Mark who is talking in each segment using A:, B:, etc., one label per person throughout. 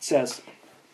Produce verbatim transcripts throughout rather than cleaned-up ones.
A: It says,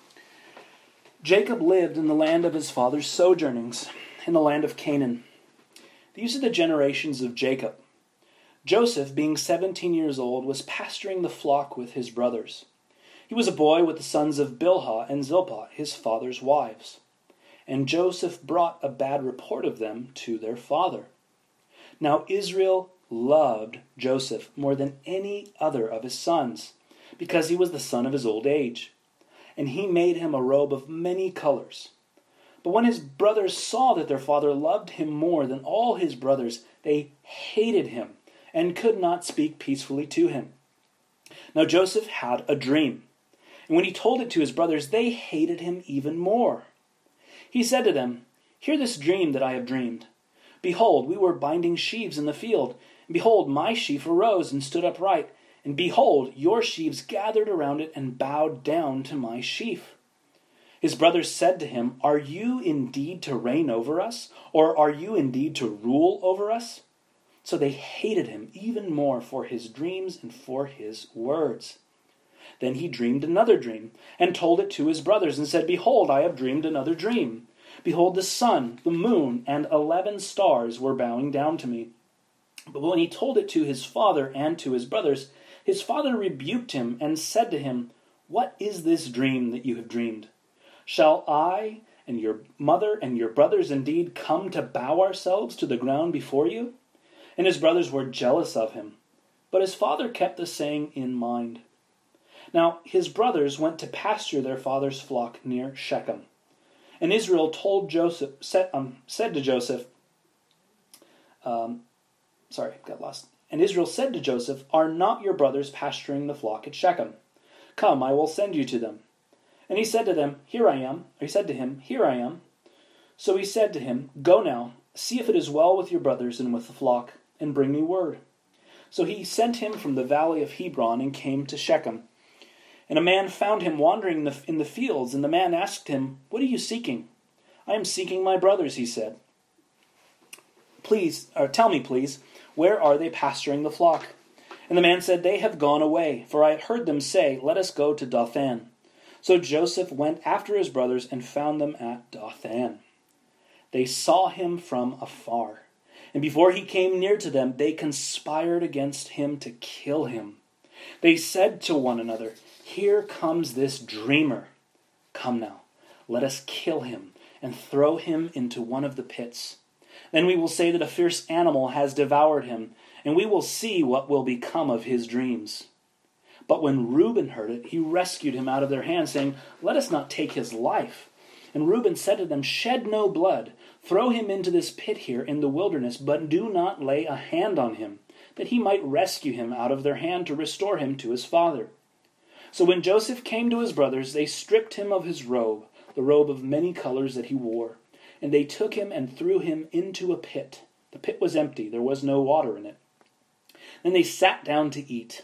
A: Jacob lived in the land of his father's sojournings, in the land of Canaan. These are the generations of Jacob. Joseph, being seventeen years old, was pasturing the flock with his brothers. He was a boy with the sons of Bilhah and Zilpah, his father's wives. And Joseph brought a bad report of them to their father. Now Israel loved Joseph more than any other of his sons, because he was the son of his old age. And he made him a robe of many colors. But when his brothers saw that their father loved him more than all his brothers, they hated him and could not speak peacefully to him. Now Joseph had a dream, and when he told it to his brothers, they hated him even more. He said to them, Hear this dream that I have dreamed. Behold, we were binding sheaves in the field, and behold, my sheaf arose and stood upright, and behold, your sheaves gathered around it and bowed down to my sheaf. His brothers said to him, Are you indeed to reign over us, or are you indeed to rule over us? So they hated him even more for his dreams and for his words. Then he dreamed another dream, and told it to his brothers, and said, Behold, I have dreamed another dream. Behold, the sun, the moon, and eleven stars were bowing down to me. But when he told it to his father and to his brothers, his father rebuked him and said to him, What is this dream that you have dreamed? Shall I and your mother and your brothers indeed come to bow ourselves to the ground before you? And his brothers were jealous of him. But his father kept the saying in mind. Now his brothers went to pasture their father's flock near Shechem. And Israel told Joseph, said, um, said to Joseph, um, sorry, got lost. And Israel said to Joseph, Are not your brothers pasturing the flock at Shechem? Come, I will send you to them. And he said to them, Here I am. Or he said to him, Here I am. So he said to him, Go now, see if it is well with your brothers and with the flock, and bring me word. So he sent him from the valley of Hebron and came to Shechem. And a man found him wandering in the fields, and the man asked him, What are you seeking? I am seeking my brothers, he said. Please, or tell me, please, where are they pasturing the flock? And the man said, They have gone away, for I had heard them say, Let us go to Dothan. So Joseph went after his brothers and found them at Dothan. They saw him from afar, and before he came near to them, they conspired against him to kill him. They said to one another, Here comes this dreamer. Come now, let us kill him and throw him into one of the pits. Then we will say that a fierce animal has devoured him, and we will see what will become of his dreams. But when Reuben heard it, he rescued him out of their hands, saying, Let us not take his life. And Reuben said to them, Shed no blood. Throw him into this pit here in the wilderness, but do not lay a hand on him, that he might rescue him out of their hand to restore him to his father. So when Joseph came to his brothers, they stripped him of his robe, the robe of many colors that he wore. And they took him and threw him into a pit. The pit was empty, there was no water in it. Then they sat down to eat.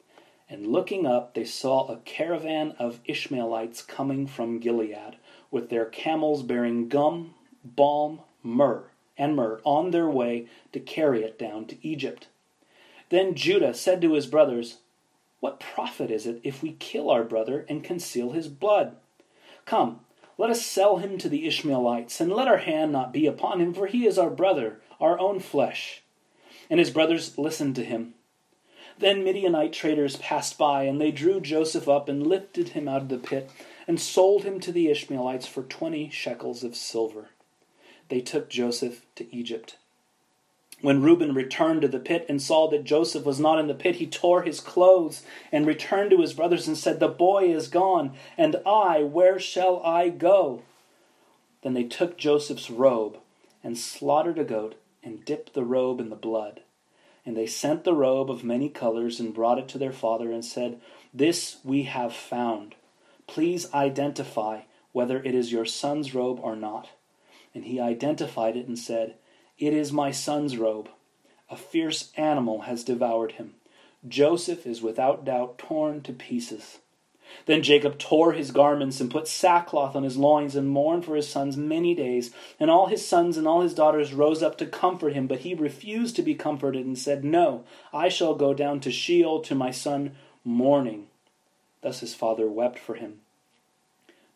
A: And looking up, they saw a caravan of Ishmaelites coming from Gilead, with their camels bearing gum, balm, myrrh, and myrrh on their way to carry it down to Egypt. Then Judah said to his brothers, What profit is it if we kill our brother and conceal his blood? Come, let us sell him to the Ishmaelites, and let our hand not be upon him, for he is our brother, our own flesh. And his brothers listened to him. Then Midianite traders passed by, and they drew Joseph up and lifted him out of the pit, and sold him to the Ishmaelites for twenty shekels of silver. They took Joseph to Egypt. When Reuben returned to the pit and saw that Joseph was not in the pit, he tore his clothes and returned to his brothers and said, The boy is gone, and I, where shall I go? Then they took Joseph's robe and slaughtered a goat and dipped the robe in the blood. And they sent the robe of many colors and brought it to their father and said, This we have found. Please identify whether it is your son's robe or not. And he identified it and said, It is my son's robe. A fierce animal has devoured him. Joseph is without doubt torn to pieces. Then Jacob tore his garments and put sackcloth on his loins and mourned for his sons many days. And all his sons and all his daughters rose up to comfort him, but he refused to be comforted and said, No, I shall go down to Sheol to my son mourning. Thus his father wept for him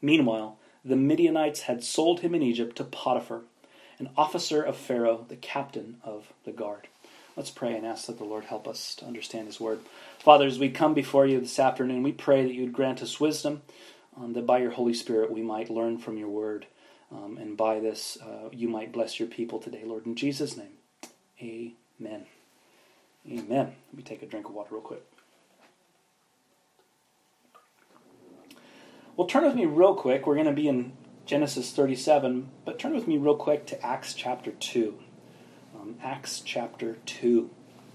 A: Meanwhile, the Midianites had sold him in Egypt to Potiphar, an officer of Pharaoh, the captain of the guard. Let's pray and ask that the Lord help us to understand his word. Father, as we come before you this afternoon, we pray that you would grant us wisdom, um, that by your Holy Spirit we might learn from your word, um, and by this uh, you might bless your people today, Lord. In Jesus' name, amen. Amen. Let me take a drink of water real quick. Well, turn with me real quick. We're going to be in Genesis thirty-seven, but turn with me real quick to Acts chapter two. Um, Acts chapter two.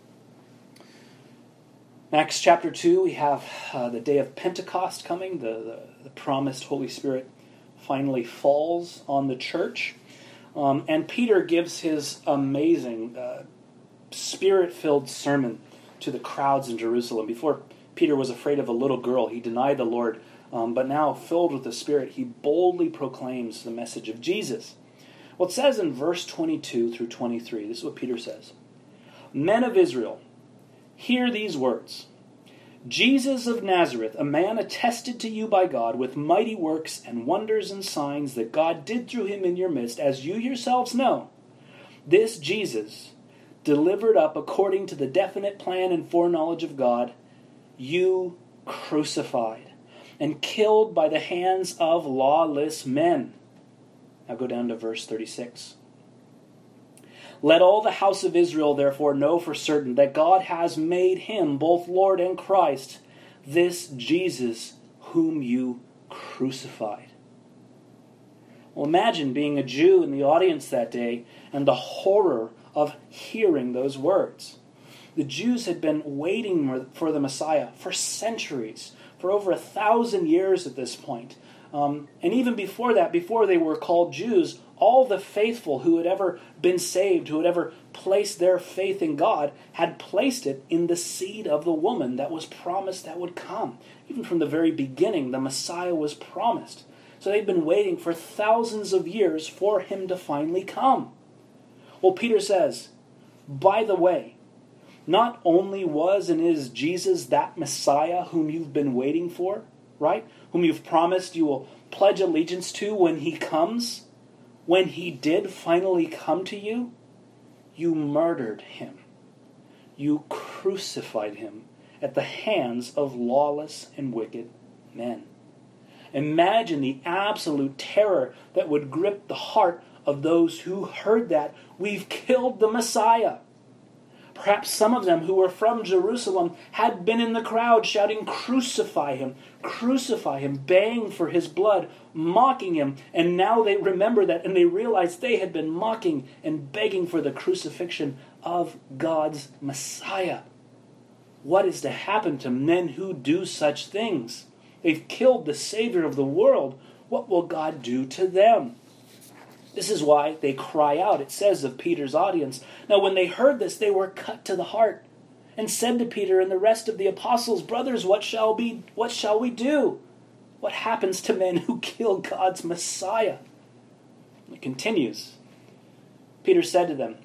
A: In Acts chapter two, we have uh, the day of Pentecost coming. The, the, the promised Holy Spirit finally falls on the church. Um, and Peter gives his amazing uh, Spirit-filled sermon to the crowds in Jerusalem. Before Peter was afraid of a little girl, he denied the Lord. Um, but now, filled with the Spirit, he boldly proclaims the message of Jesus. Well, it says in verse twenty-two through twenty-three, this is what Peter says. Men of Israel, hear these words. Jesus of Nazareth, a man attested to you by God with mighty works and wonders and signs that God did through him in your midst, as you yourselves know. This Jesus, delivered up according to the definite plan and foreknowledge of God, you crucified and killed by the hands of lawless men. Now go down to verse thirty-six. Let all the house of Israel therefore know for certain that God has made him both Lord and Christ, this Jesus whom you crucified. Well, imagine being a Jew in the audience that day and the horror of hearing those words. The Jews had been waiting for the Messiah for centuries, for over a thousand years at this point. Um, and even before that, before they were called Jews, all the faithful who had ever been saved, who had ever placed their faith in God, had placed it in the seed of the woman that was promised that would come. Even from the very beginning, the Messiah was promised. So they'd been waiting for thousands of years for him to finally come. Well, Peter says, by the way, not only was and is Jesus that Messiah whom you've been waiting for, right? Whom you've promised you will pledge allegiance to when he comes. When he did finally come to you, you murdered him. You crucified him at the hands of lawless and wicked men. Imagine the absolute terror that would grip the heart of those who heard that. We've killed the Messiah. Perhaps some of them who were from Jerusalem had been in the crowd shouting, crucify him, crucify him, baying for his blood, mocking him. And now they remember that and they realize they had been mocking and begging for the crucifixion of God's Messiah. What is to happen to men who do such things? They've killed the Savior of the world. What will God do to them? This is why they cry out, it says of Peter's audience. Now when they heard this, they were cut to the heart and said to Peter and the rest of the apostles, brothers, what shall be, what shall we do? What happens to men who kill God's Messiah? It continues. Peter said to them,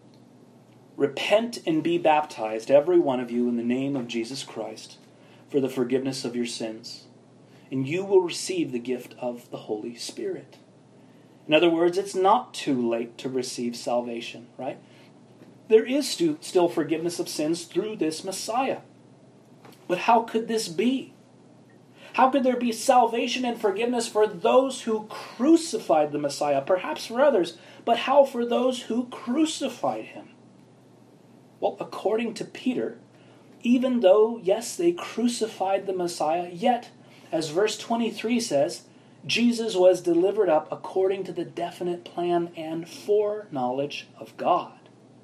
A: repent and be baptized, every one of you, in the name of Jesus Christ, for the forgiveness of your sins, and you will receive the gift of the Holy Spirit. In other words, it's not too late to receive salvation, right? There is still forgiveness of sins through this Messiah. But how could this be? How could there be salvation and forgiveness for those who crucified the Messiah? Perhaps for others, but how for those who crucified him? Well, according to Peter, even though, yes, they crucified the Messiah, yet, as verse twenty-three says, Jesus was delivered up according to the definite plan and foreknowledge of God.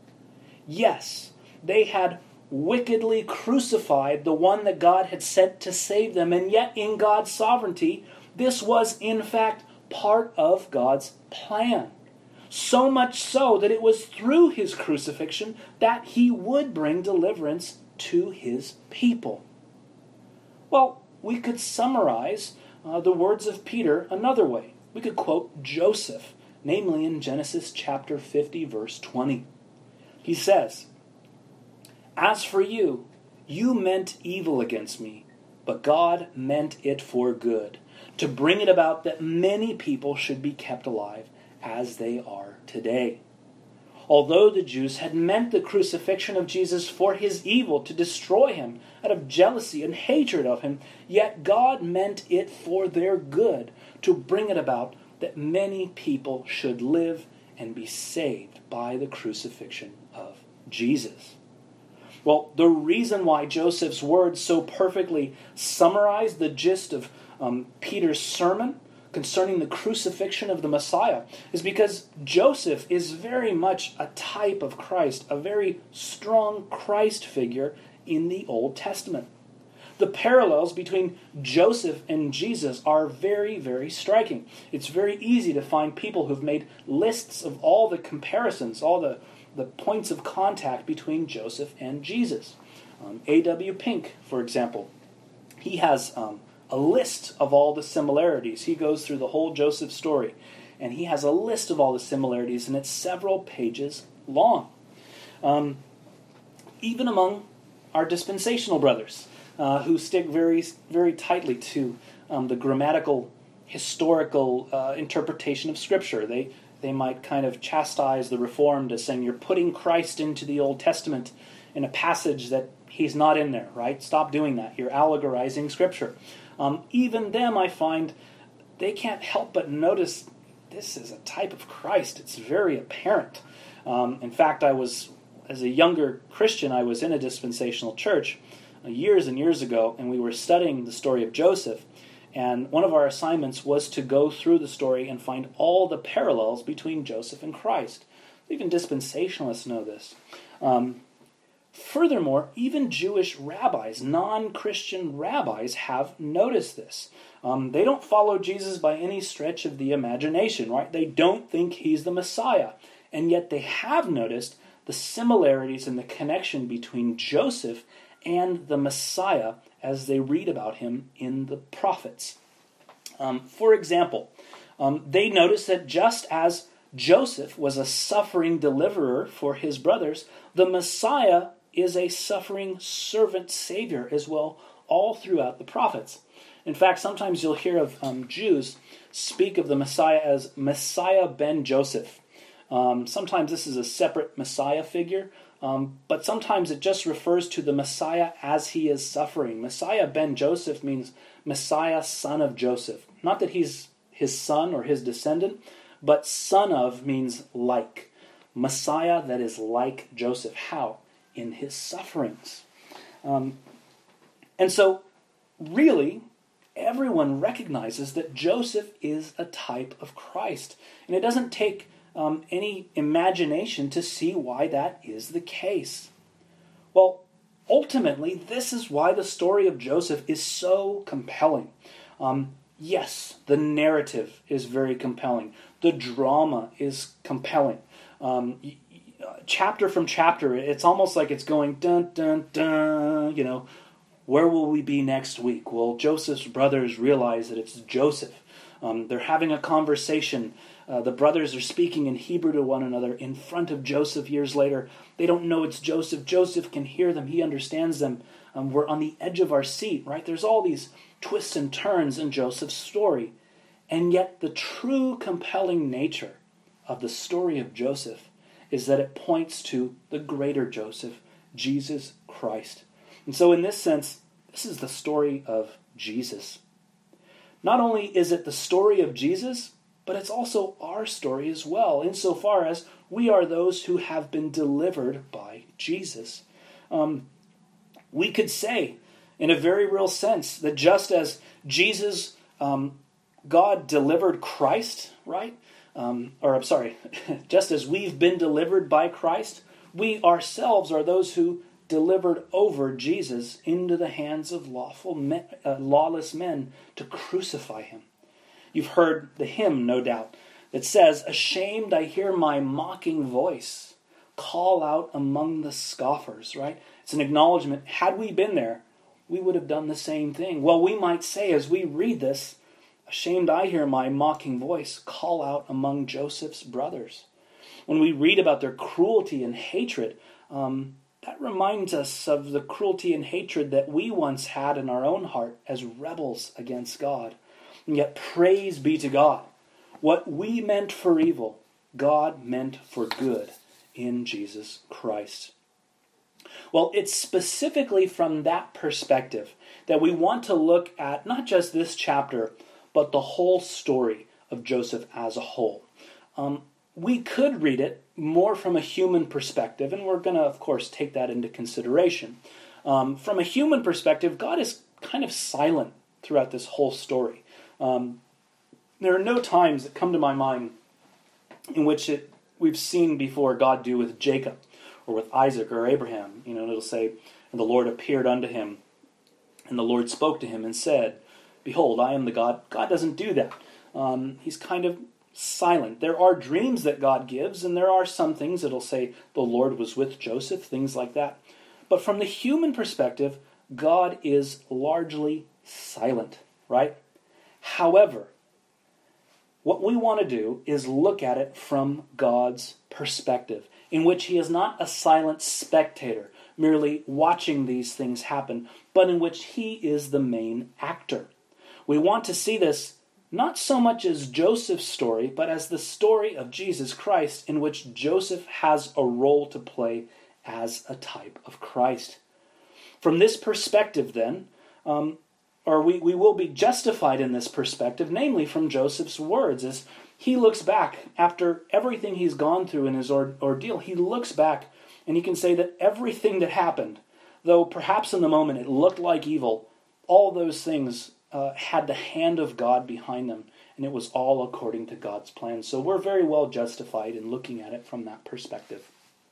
A: Yes, they had wickedly crucified the one that God had sent to save them, and yet in God's sovereignty, this was in fact part of God's plan. So much so that it was through his crucifixion that he would bring deliverance to his people. Well, we could summarize Uh, the words of Peter another way. We could quote Joseph, namely in Genesis chapter fifty, verse twenty. He says, as for you, you meant evil against me, but God meant it for good, to bring it about that many people should be kept alive as they are today. Although the Jews had meant the crucifixion of Jesus for his evil, to destroy him out of jealousy and hatred of him, yet God meant it for their good, to bring it about that many people should live and be saved by the crucifixion of Jesus. Well, the reason why Joseph's words so perfectly summarize the gist of um, Peter's sermon concerning the crucifixion of the Messiah is because Joseph is very much a type of Christ, a very strong Christ figure in the Old Testament. The parallels between Joseph and Jesus are very, very striking. It's very easy to find people who've made lists of all the comparisons, all the, the points of contact between Joseph and Jesus. Um, A W Pink, for example, he has um, a list of all the similarities. He goes through the whole Joseph story, and he has a list of all the similarities, and it's several pages long. Um, even among our dispensational brothers, Uh, who stick very, very tightly to um, the grammatical, historical uh, interpretation of Scripture. They they might kind of chastise the Reformed as saying, you're putting Christ into the Old Testament in a passage that he's not in there, right? Stop doing that. You're allegorizing Scripture. Um, even them, I find, they can't help but notice this is a type of Christ. It's very apparent. Um, in fact, I was, as a younger Christian, I was in a dispensational church years and years ago, and we were studying the story of Joseph, and one of our assignments was to go through the story and find all the parallels between Joseph and Christ. Even dispensationalists know this. Um, furthermore, even Jewish rabbis, non-Christian rabbis, have noticed this. Um, they don't follow Jesus by any stretch of the imagination, right? They don't think he's the Messiah, and yet they have noticed the similarities and the connection between Joseph and the Messiah as they read about him in the prophets. Um, for example, um, they notice that just as Joseph was a suffering deliverer for his brothers, the Messiah is a suffering servant savior as well, all throughout the prophets. In fact, sometimes you'll hear of um, Jews speak of the Messiah as Messiah ben Joseph. Um, sometimes this is a separate Messiah figure, Um, but sometimes it just refers to the Messiah as he is suffering. Messiah ben Joseph means Messiah, son of Joseph. Not that he's his son or his descendant, but son of means like. Messiah that is like Joseph. How? In his sufferings. Um, and so, really, everyone recognizes that Joseph is a type of Christ. And it doesn't take Um, any imagination to see why that is the case. Well, ultimately, this is why the story of Joseph is so compelling. Um, yes, the narrative is very compelling. The drama is compelling. Um, chapter from chapter, it's almost like it's going dun dun dun. You know, where will we be next week? Well, Joseph's brothers realize that it's Joseph. Um, they're having a conversation. Uh, the brothers are speaking in Hebrew to one another in front of Joseph years later. They don't know it's Joseph. Joseph can hear them. He understands them. Um, we're on the edge of our seat, right? There's all these twists and turns in Joseph's story. And yet the true compelling nature of the story of Joseph is that it points to the greater Joseph, Jesus Christ. And so in this sense, this is the story of Jesus. Not only is it the story of Jesus, but it's also our story as well, insofar as we are those who have been delivered by Jesus. Um, we could say, in a very real sense, that just as Jesus, um, God delivered Christ, right? Um, or I'm sorry, just as we've been delivered by Christ, we ourselves are those who delivered over Jesus into the hands of lawful men, uh, lawless men to crucify him. You've heard the hymn, no doubt, that says, "Ashamed I hear my mocking voice call out among the scoffers," right? It's an acknowledgement. Had we been there, we would have done the same thing. Well, we might say as we read this, "Ashamed I hear my mocking voice call out among Joseph's brothers." When we read about their cruelty and hatred, um, that reminds us of the cruelty and hatred that we once had in our own heart as rebels against God. And yet, praise be to God. What we meant for evil, God meant for good in Jesus Christ. Well, it's specifically from that perspective that we want to look at not just this chapter, but the whole story of Joseph as a whole. Um, we could read it more from a human perspective, and we're going to, of course, take that into consideration. Um, from a human perspective, God is kind of silent throughout this whole story. Um, there are no times that come to my mind in which it we've seen before God do with Jacob or with Isaac or Abraham. You know, it'll say, and the Lord appeared unto him, and the Lord spoke to him and said, behold, I am the God. God doesn't do that. Um, he's kind of silent. There are dreams that God gives, and there are some things that'll say the Lord was with Joseph, things like that. But from the human perspective, God is largely silent, right? However, what we want to do is look at it from God's perspective, in which he is not a silent spectator, merely watching these things happen, but in which he is the main actor. We want to see this not so much as Joseph's story, but as the story of Jesus Christ, in which Joseph has a role to play as a type of Christ. From this perspective, then, um, or we, we will be justified in this perspective, namely from Joseph's words, as he looks back after everything he's gone through in his or, ordeal. He looks back and he can say that everything that happened, though perhaps in the moment it looked like evil, all those things uh, had the hand of God behind them, and it was all according to God's plan. So we're very well justified in looking at it from that perspective.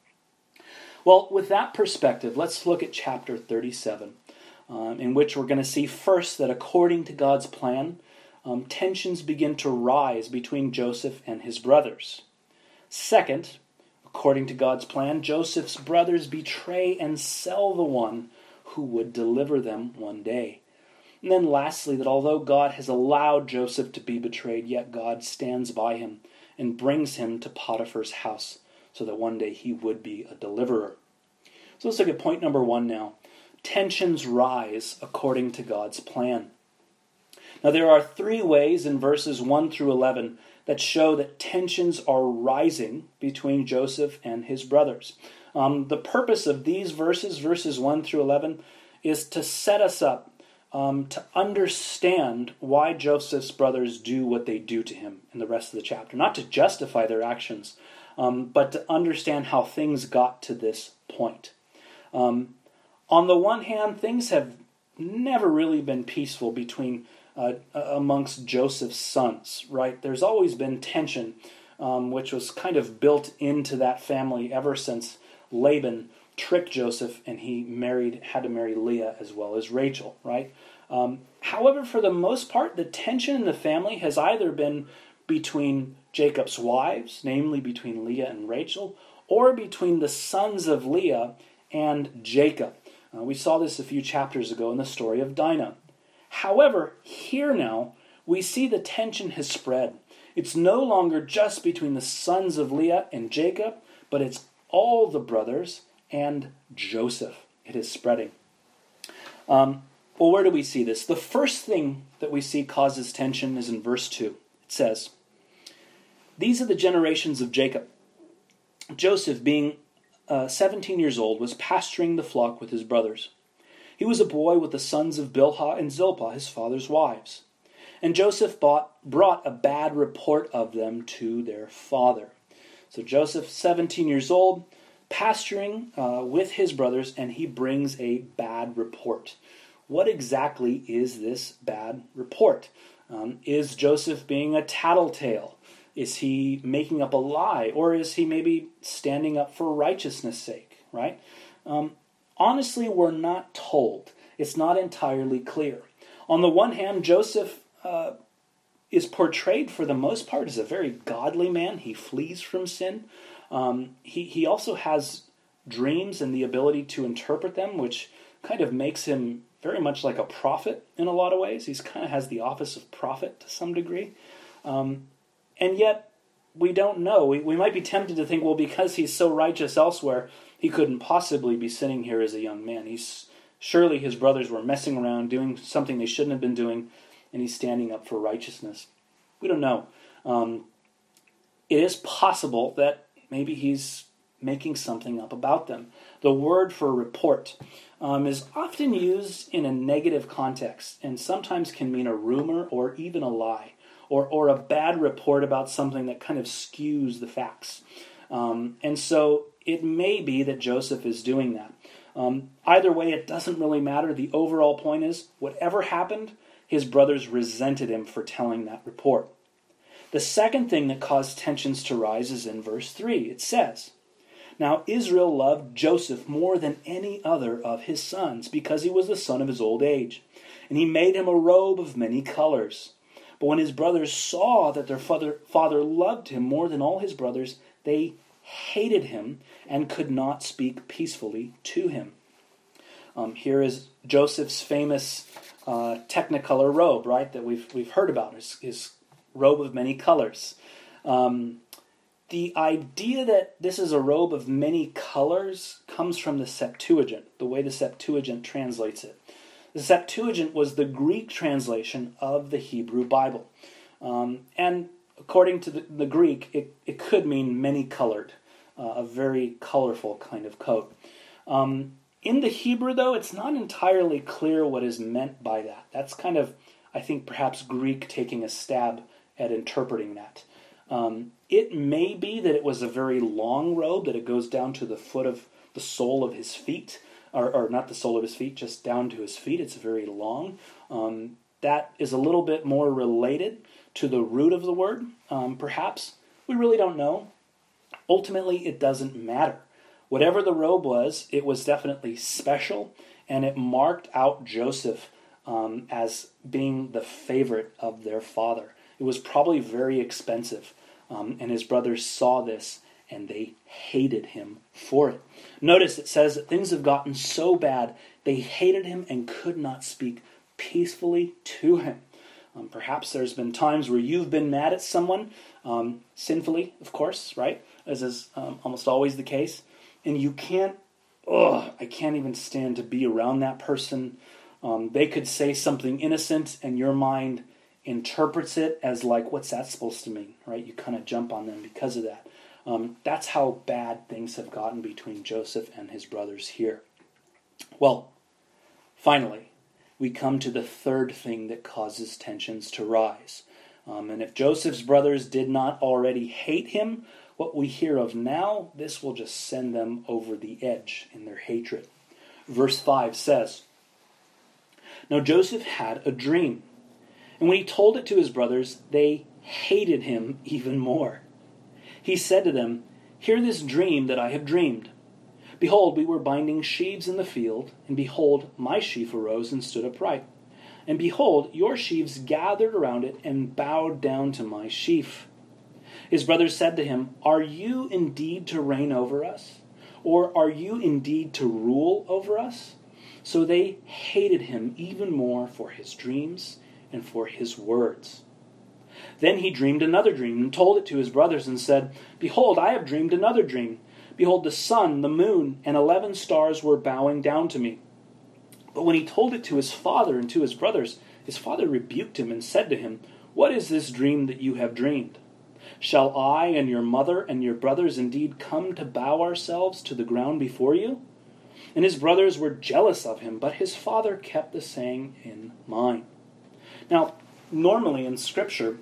A: Well, with that perspective, let's look at chapter thirty-seven, um, in which we're going to see first that according to God's plan, um, tensions begin to rise between Joseph and his brothers. Second, according to God's plan, Joseph's brothers betray and sell the one who would deliver them one day. And then lastly, that although God has allowed Joseph to be betrayed, yet God stands by him and brings him to Potiphar's house so that one day he would be a deliverer. So let's look at point number one now. Tensions rise according to God's plan. Now there are three ways in verses one through eleven that show that tensions are rising between Joseph and his brothers. Um, the purpose of these verses, verses one through eleven, is to set us up um, to understand why Joseph's brothers do what they do to him in the rest of the chapter. Not to justify their actions, um, but to understand how things got to this point. Um, on the one hand, things have never really been peaceful between uh, amongst Joseph's sons, right? There's always been tension, um, which was kind of built into that family ever since Laban tricked Joseph and he married, had to marry Leah as well as Rachel, right? Um, however, for the most part, the tension in the family has either been between Jacob's wives, namely between Leah and Rachel, or between the sons of Leah and Jacob. Uh, we saw this a few chapters ago in the story of Dinah. However, here now, we see the tension has spread. It's no longer just between the sons of Leah and Jacob, but it's all the brothers and Joseph. It is spreading. Um, well, where do we see this? The first thing that we see causes tension is in verse two. It says, "These are the generations of Jacob. Joseph, being uh, seventeen years old, was pasturing the flock with his brothers. He was a boy with the sons of Bilhah and Zilpah, his father's wives. And Joseph bought, brought a bad report of them to their father." So Joseph, seventeen years old, pasturing uh, with his brothers, and he brings a bad report. What exactly is this bad report? Um, is Joseph being a tattletale? Is he making up a lie? Or is he maybe standing up for righteousness' sake, right? Um, honestly, we're not told. It's not entirely clear. On the one hand, Joseph uh, is portrayed for the most part as a very godly man. He flees from sin. Um, he, he also has dreams and the ability to interpret them, which kind of makes him very much like a prophet in a lot of ways. He kind of has the office of prophet to some degree. Um, and yet, we don't know. We, we might be tempted to think, well, because he's so righteous elsewhere, He couldn't possibly be sitting here as a young man. He's surely his brothers were messing around, doing something they shouldn't have been doing, and he's standing up for righteousness. We don't know. Um, it is possible that maybe he's making something up about them. The word for report um, is often used in a negative context and sometimes can mean a rumor or even a lie or, or a bad report about something that kind of skews the facts. Um, and so it may be that Joseph is doing that. Um, either way, it doesn't really matter. The overall point is, whatever happened, his brothers resented him for telling that report. The second thing that caused tensions to rise is in verse three. It says, "Now Israel loved Joseph more than any other of his sons, because he was the son of his old age. And he made him a robe of many colors. But when his brothers saw that their father, father loved him more than all his brothers, they hated him and could not speak peacefully to him." Um, here is Joseph's famous uh, Technicolor robe, right, that we've we've heard about, his, his robe of many colors. Um, the idea that this is a robe of many colors comes from the Septuagint, the way the Septuagint translates it. The Septuagint was the Greek translation of the Hebrew Bible. Um, and according to the, the Greek, it, it could mean many-colored, uh, a very colorful kind of coat. Um, in the Hebrew, though, it's not entirely clear what is meant by that. That's kind of, I think, perhaps Greek taking a stab at interpreting that. Um, it may be that it was a very long robe, that it goes down to the foot of the sole of his feet, or, or not the sole of his feet, just down to his feet. It's very long. Um, that is a little bit more related to the root of the word, um, perhaps. We really don't know. Ultimately, it doesn't matter. Whatever the robe was, it was definitely special, and it marked out Joseph um, as being the favorite of their father. It was probably very expensive, um, and his brothers saw this, and they hated him for it. Notice it says that things have gotten so bad, they hated him and could not speak peacefully to him. Um, perhaps there's been times where you've been mad at someone, um, sinfully, of course, right? As is um, almost always the case. And you can't, ugh, I can't even stand to be around that person. Um, they could say something innocent, and your mind interprets it as like, what's that supposed to mean, right? You kind of jump on them because of that. Um, that's how bad things have gotten between Joseph and his brothers here. Well, finally, we come to the third thing that causes tensions to rise. Um, and if Joseph's brothers did not already hate him, what we hear of now, this will just send them over the edge in their hatred. Verse five says, "Now Joseph had a dream, and when he told it to his brothers, they hated him even more. He said to them, 'Hear this dream that I have dreamed. Behold, we were binding sheaves in the field, and behold, my sheaf arose and stood upright. And behold, your sheaves gathered around it and bowed down to my sheaf.' His brothers said to him, 'Are you indeed to reign over us? Or are you indeed to rule over us?' So they hated him even more for his dreams and for his words. Then he dreamed another dream and told it to his brothers and said, 'Behold, I have dreamed another dream. Behold, the sun, the moon, and eleven stars were bowing down to me.' But when he told it to his father and to his brothers, his father rebuked him and said to him, 'What is this dream that you have dreamed? Shall I and your mother and your brothers indeed come to bow ourselves to the ground before you?' And his brothers were jealous of him, but his father kept the saying in mind." Now, normally in Scripture,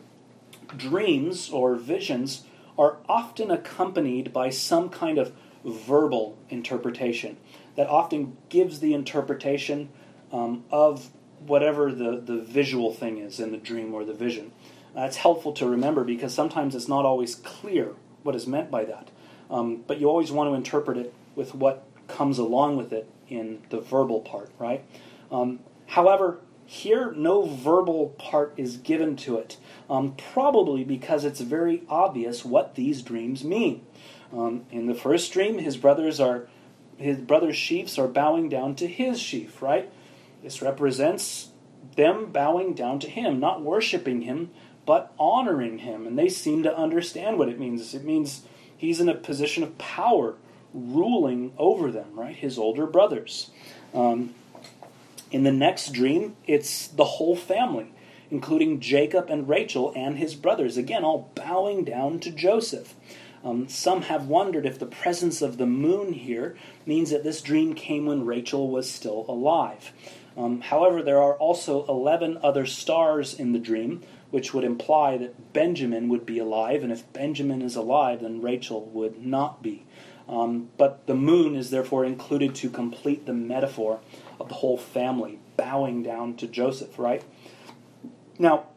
A: dreams or visions are often accompanied by some kind of verbal interpretation that often gives the interpretation um, of whatever the, the visual thing is in the dream or the vision. Uh, it's helpful to remember because sometimes it's not always clear what is meant by that. Um, but you always want to interpret it with what comes along with it in the verbal part, right? Um, however, here no verbal part is given to it, um, probably because it's very obvious what these dreams mean. Um, in the first dream, his brothers are his brothers' sheaves are bowing down to his sheaf, right? This represents them bowing down to him, not worshiping him, but honoring him. And they seem to understand what it means. It means he's in a position of power, ruling over them, right? His older brothers. Um, in the next dream, it's the whole family, including Jacob and Rachel and his brothers, again, all bowing down to Joseph. Um, some have wondered if the presence of the moon here means that this dream came when Rachel was still alive. Um, however, there are also eleven other stars in the dream, which would imply that Benjamin would be alive, and if Benjamin is alive, then Rachel would not be. Um, but the moon is therefore included to complete the metaphor of the whole family bowing down to Joseph, right? Now,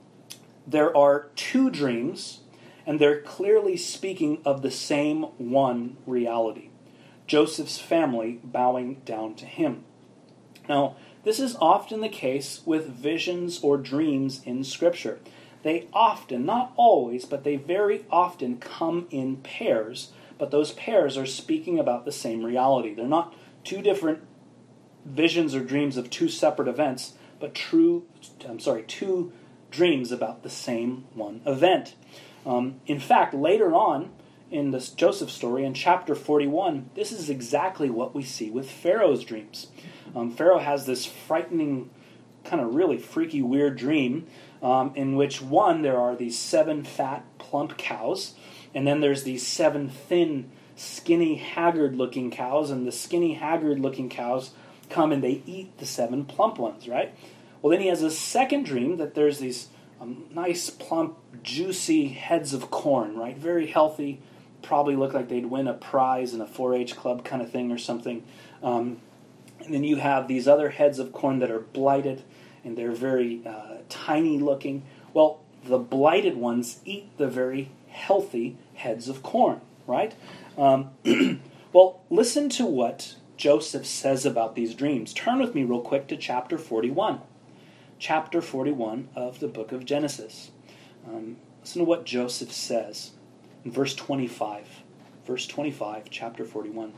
A: there are two dreams, and they're clearly speaking of the same one reality: Joseph's family bowing down to him. Now, this is often the case with visions or dreams in Scripture. They often, not always, but they very often come in pairs, but those pairs are speaking about the same reality. They're not two different visions or dreams of two separate events, but true, I'm sorry, two dreams about the same one event. Um, in fact, later on in this Joseph story, in chapter forty-one, this is exactly what we see with Pharaoh's dreams. Um, Pharaoh has this frightening, kind of really freaky, weird dream um, in which, one, there are these seven fat, plump cows, and then there's these seven thin, skinny, haggard-looking cows, and the skinny, haggard-looking cows come and they eat the seven plump ones, right? Well, then he has a second dream that there's these um, nice, plump, juicy heads of corn, right? Very healthy, probably look like they'd win a prize in a four H club kind of thing or something. Um, and then you have these other heads of corn that are blighted, and they're very uh, tiny looking. Well, the blighted ones eat the very healthy heads of corn, right? Um, well, listen to what Joseph says about these dreams. Turn with me real quick to chapter forty-one. Chapter forty-one of the book of Genesis. Um, listen to what Joseph says in verse twenty-five. Verse twenty-five, chapter forty-one.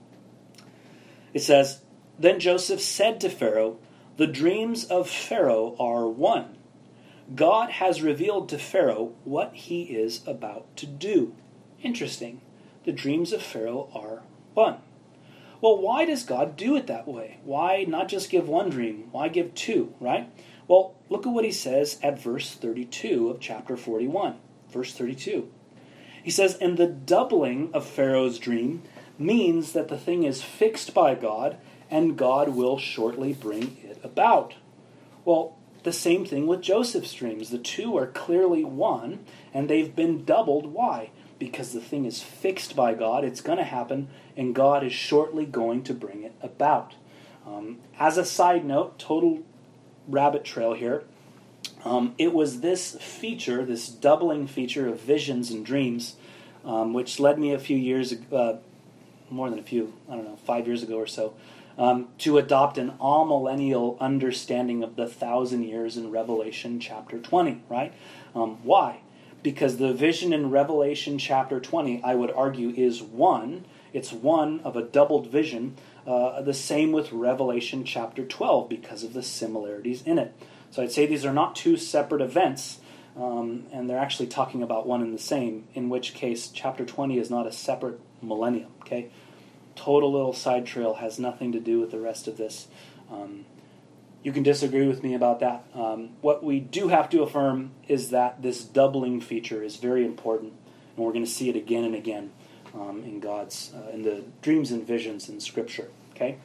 A: It says, "Then Joseph said to Pharaoh, 'The dreams of Pharaoh are one. God has revealed to Pharaoh what he is about to do.'" Interesting. The dreams of Pharaoh are one. Well, why does God do it that way? Why not just give one dream? Why give two, right? Well, look at what he says at verse thirty-two of chapter forty-one. Verse thirty-two. He says, "And the doubling of Pharaoh's dream means that the thing is fixed by God, and God will shortly bring it about." Well, the same thing with Joseph's dreams. The two are clearly one, and they've been doubled. Why? Because the thing is fixed by God, it's going to happen, and God is shortly going to bring it about. Um, as a side note, total rabbit trail here, um, it was this feature, this doubling feature of visions and dreams, um, which led me a few years, uh, more than a few, I don't know, five years ago or so, um, to adopt an amillennial understanding of the thousand years in Revelation chapter twenty, right? Um, why? Because the vision in Revelation chapter twenty, I would argue, is one. It's one of a doubled vision. Uh, the same with Revelation chapter twelve because of the similarities in it. So I'd say these are not two separate events, um, and they're actually talking about one and the same, in which case chapter twenty is not a separate millennium. Okay, total little side trail, has nothing to do with the rest of this. Um, You can disagree with me about that. Um, what we do have to affirm is that this doubling feature is very important, and we're going to see it again and again um, in God's, uh, in the dreams and visions in Scripture. Okay.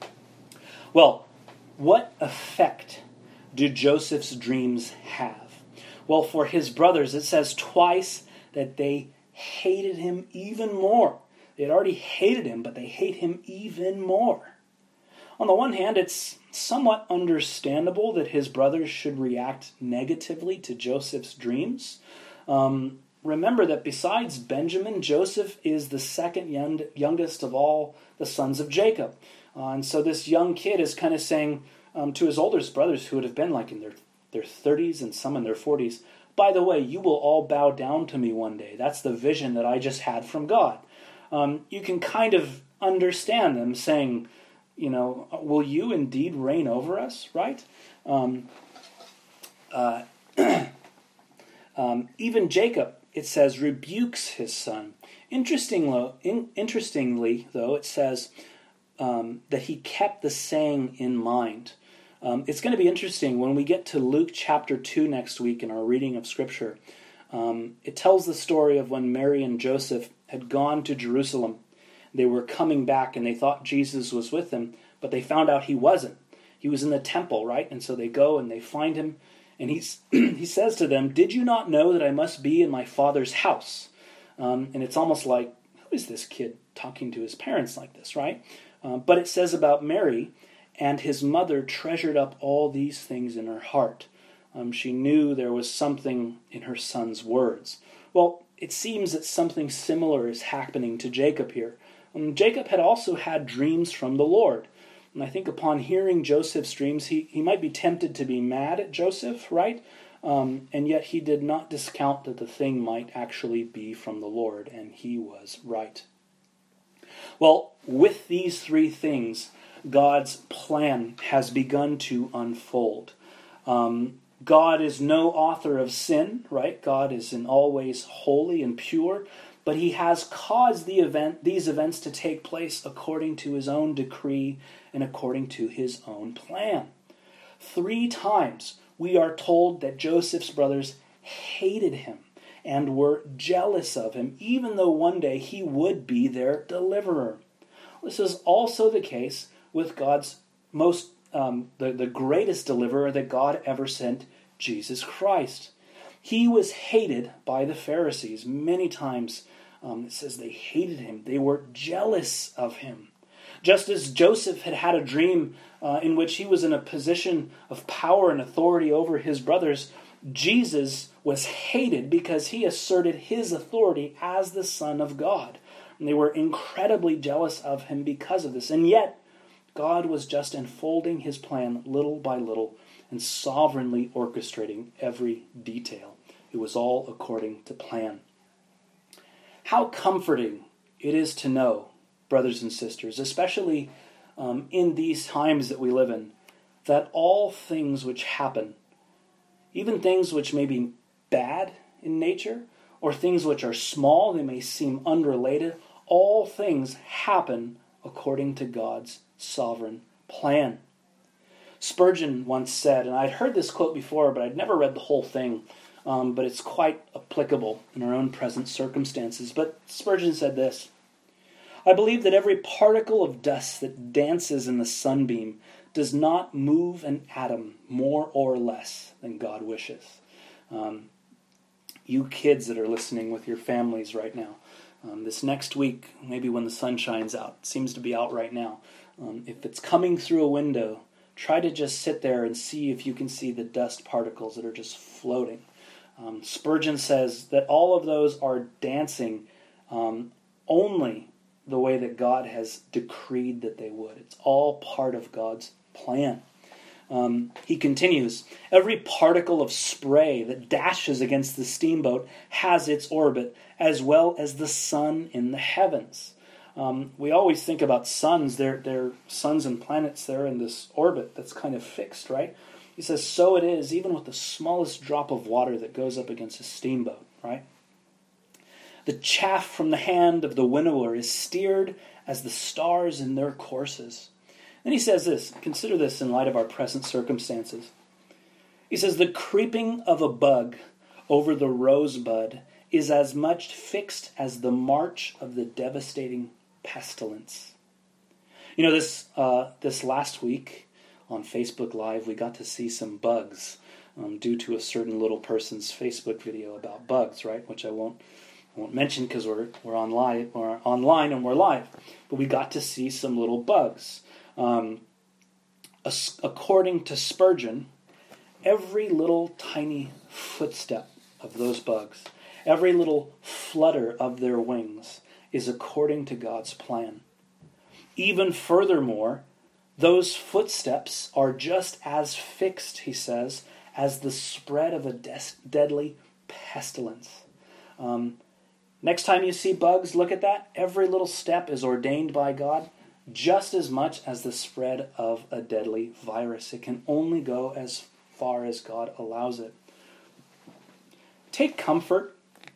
A: Well, what effect do Joseph's dreams have? Well, for his brothers, it says twice that they hated him even more. They had already hated him, but they hate him even more. On the one hand, it's somewhat understandable that his brothers should react negatively to Joseph's dreams. Um, remember that besides Benjamin, Joseph is the second young, youngest of all the sons of Jacob. Uh, and so this young kid is kind of saying um, to his oldest brothers, who would have been like in their, their thirties and some in their forties, "By the way, you will all bow down to me one day. That's the vision that I just had from God." Um, you can kind of understand them saying, you know, "Will you indeed reign over us?" Right? Um, uh, um, even Jacob, it says, rebukes his son. Interesting, in, interestingly, though, it says um, that he kept the saying in mind. Um, it's going to be interesting when we get to Luke chapter two next week in our reading of Scripture. Um, it tells the story of when Mary and Joseph had gone to Jerusalem. They were coming back and they thought Jesus was with them, but they found out he wasn't. He was in the temple, right? And so they go and they find him, and he's, he says to them, "Did you not know that I must be in my Father's house?" Um, and it's almost like, who is this kid talking to his parents like this, right? Uh, but it says about Mary, and his mother treasured up all these things in her heart. Um, she knew there was something in her son's words. Well, it seems that something similar is happening to Jacob here. Um, Jacob had also had dreams from the Lord. And I think upon hearing Joseph's dreams, he, he might be tempted to be mad at Joseph, right? Um, and yet he did not discount that the thing might actually be from the Lord, and he was right. Well, with these three things, God's plan has begun to unfold. Um, God is no author of sin, right? God is in all ways holy and pure, but he has caused the event, these events to take place according to his own decree and according to his own plan. Three times we are told that Joseph's brothers hated him and were jealous of him, even though one day he would be their deliverer. This is also the case with God's most, um, the, the greatest deliverer that God ever sent, Jesus Christ. He was hated by the Pharisees many times. Um, it says they hated him. They were jealous of him. Just as Joseph had had a dream uh, in which he was in a position of power and authority over his brothers, Jesus was hated because he asserted his authority as the Son of God. And they were incredibly jealous of him because of this. And yet, God was just unfolding his plan little by little and sovereignly orchestrating every detail. It was all according to plan. How comforting it is to know, brothers and sisters, especially um, in these times that we live in, that all things which happen, even things which may be bad in nature, or things which are small, they may seem unrelated, all things happen according to God's sovereign plan. Spurgeon once said, and I'd heard this quote before, but I'd never read the whole thing, um, but it's quite applicable in our own present circumstances. But Spurgeon said this: "I believe that every particle of dust that dances in the sunbeam does not move an atom more or less than God wishes." Um, you kids that are listening with your families right now, um, this next week, maybe when the sun shines out, it seems to be out right now, um, if it's coming through a window, try to just sit there and see if you can see the dust particles that are just floating. Um, Spurgeon says that all of those are dancing um, only the way that God has decreed that they would. It's all part of God's plan. Um, he continues, "Every particle of spray that dashes against the steamboat has its orbit, as well as the sun in the heavens." Um, we always think about suns, they're, they're suns and planets, they're in this orbit that's kind of fixed, right? He says, so it is, even with the smallest drop of water that goes up against a steamboat, right? "The chaff from the hand of the winnower is steered as the stars in their courses." Then he says this, consider this in light of our present circumstances. He says, "The creeping of a bug over the rosebud is as much fixed as the march of the devastating pestilence." You know, this uh, this last week on Facebook Live, we got to see some bugs um, due to a certain little person's Facebook video about bugs, right? Which I won't I won't mention because we're we're on live, we're online and we're live. But we got to see some little bugs. Um, as, according to Spurgeon, every little tiny footstep of those bugs, every little flutter of their wings is according to God's plan. Even furthermore, those footsteps are just as fixed, he says, as the spread of a des- deadly pestilence. Um, next time you see bugs, look at that. Every little step is ordained by God just as much as the spread of a deadly virus. It can only go as far as God allows it. Take comfort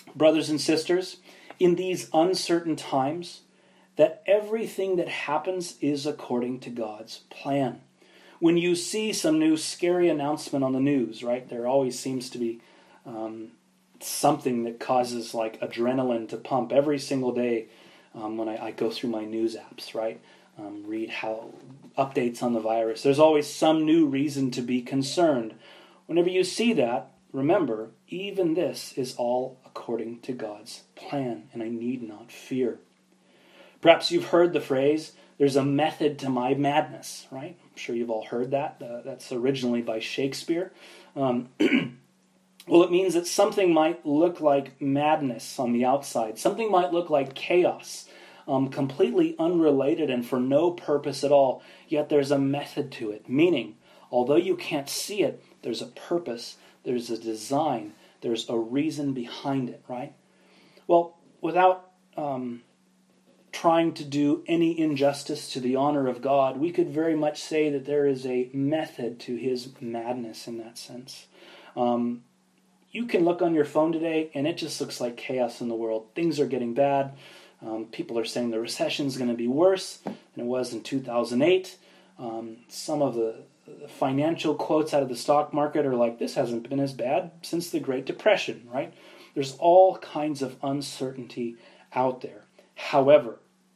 A: brothers and sisters, in these uncertain times, that everything that happens is according to God's plan. When you see some new scary announcement on the news, right, there always seems to be um, something that causes like adrenaline to pump every single day um, when I, I go through my news apps, right, um, read how updates on the virus. There's always some new reason to be concerned. Whenever you see that, remember, even this is all according to God's plan, and I need not fear. Perhaps you've heard the phrase, there's a method to my madness, right? I'm sure you've all heard that. Uh, that's originally by Shakespeare. Um, well, it means that something might look like madness on the outside. Something might look like chaos, um, completely unrelated and for no purpose at all. Yet there's a method to it, meaning, although you can't see it, there's a purpose, there's a design, there's a reason behind it, right? Well, without um, trying to do any injustice to the honor of God, we could very much say that there is a method to his madness in that sense. Um, you can look on your phone today, and it just looks like chaos in the world. Things are getting bad. Um, people are saying the recession is going to be worse than it was in two thousand eight. Um, some of the financial quotes out of the stock market are like, this hasn't been as bad since the Great Depression, right? There's all kinds of uncertainty out there. However,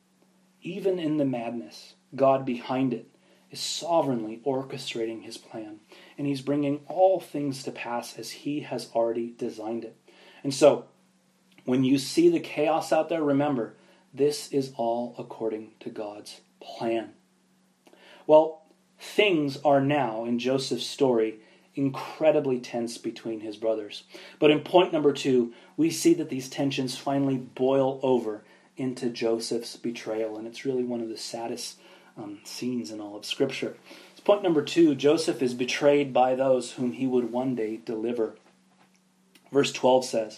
A: even in the madness, God behind it is sovereignly orchestrating his plan, and he's bringing all things to pass as he has already designed it. And so, when you see the chaos out there, remember, this is all according to God's plan. Well, things are now, in Joseph's story, incredibly tense between his brothers. But in point number two, we see that these tensions finally boil over into Joseph's betrayal, and it's really one of the saddest um, scenes in all of Scripture. So point number two, Joseph is betrayed by those whom he would one day deliver. Verse twelve says,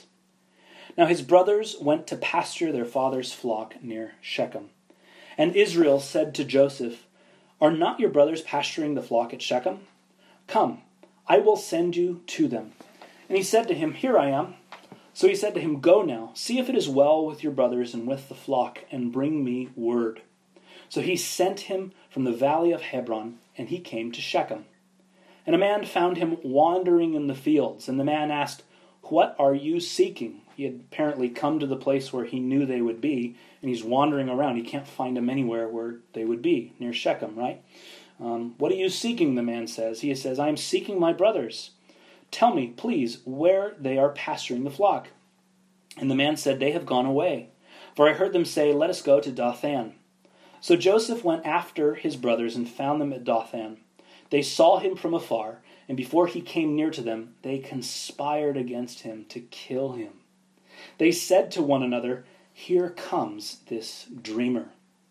A: Now his brothers went to pasture their father's flock near Shechem. And Israel said to Joseph, Are not your brothers pasturing the flock at Shechem? Come, I will send you to them. And he said to him, Here I am. So he said to him, Go now, see if it is well with your brothers and with the flock, and bring me word. So he sent him from the valley of Hebron, and he came to Shechem. And a man found him wandering in the fields, and the man asked, What are you seeking? He had apparently come to the place where he knew they would be, and he's wandering around. He can't find them anywhere where they would be, near Shechem, right? Um, what are you seeking, the man says. He says, I am seeking my brothers. Tell me, please, where they are pasturing the flock. And the man said, They have gone away. For I heard them say, Let us go to Dothan. So Joseph went after his brothers and found them at Dothan. They saw him from afar, and before he came near to them, they conspired against him to kill him. They said to one another, Here comes this dreamer.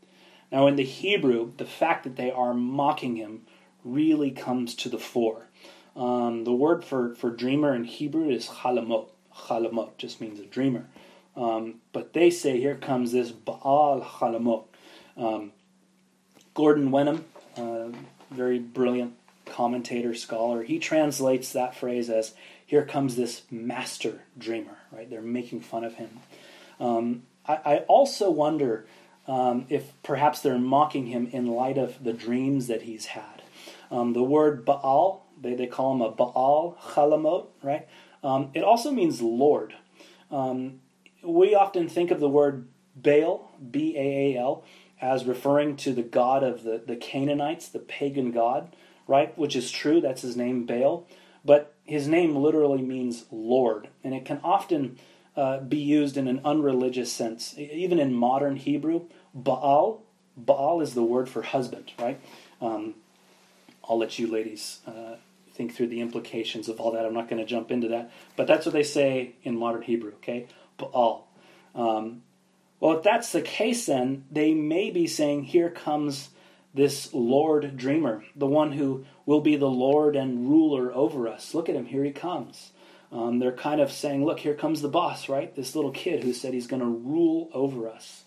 A: Now in the Hebrew, the fact that they are mocking him really comes to the fore. Um, the word for, for dreamer in Hebrew is chalamot. Chalamot just means a dreamer. Um, but they say, here comes this Baal chalamot. Um, Gordon Wenham, uh, very brilliant commentator, scholar, he translates that phrase as, here comes this master dreamer, right? They're making fun of him. Um, I, I also wonder um, if perhaps they're mocking him in light of the dreams that he's had. Um, the word Baal, they, they call him a Baal chalamot, right? Um, it also means Lord. Um, we often think of the word Baal, B A A L, as referring to the god of the, the Canaanites, the pagan god, right? Which is true, that's his name, Baal. But his name literally means Lord, and it can often uh, be used in an unreligious sense. Even in modern Hebrew, Baal, Baal is the word for husband, right? Um, I'll let you ladies uh, think through the implications of all that. I'm not going to jump into that. But that's what they say in modern Hebrew, okay? Baal. Um, well, if that's the case, then they may be saying, here comes this Lord dreamer, the one who will be the Lord and ruler over us. Look at him, here he comes. Um, they're kind of saying, look, here comes the boss, right? This little kid who said he's going to rule over us.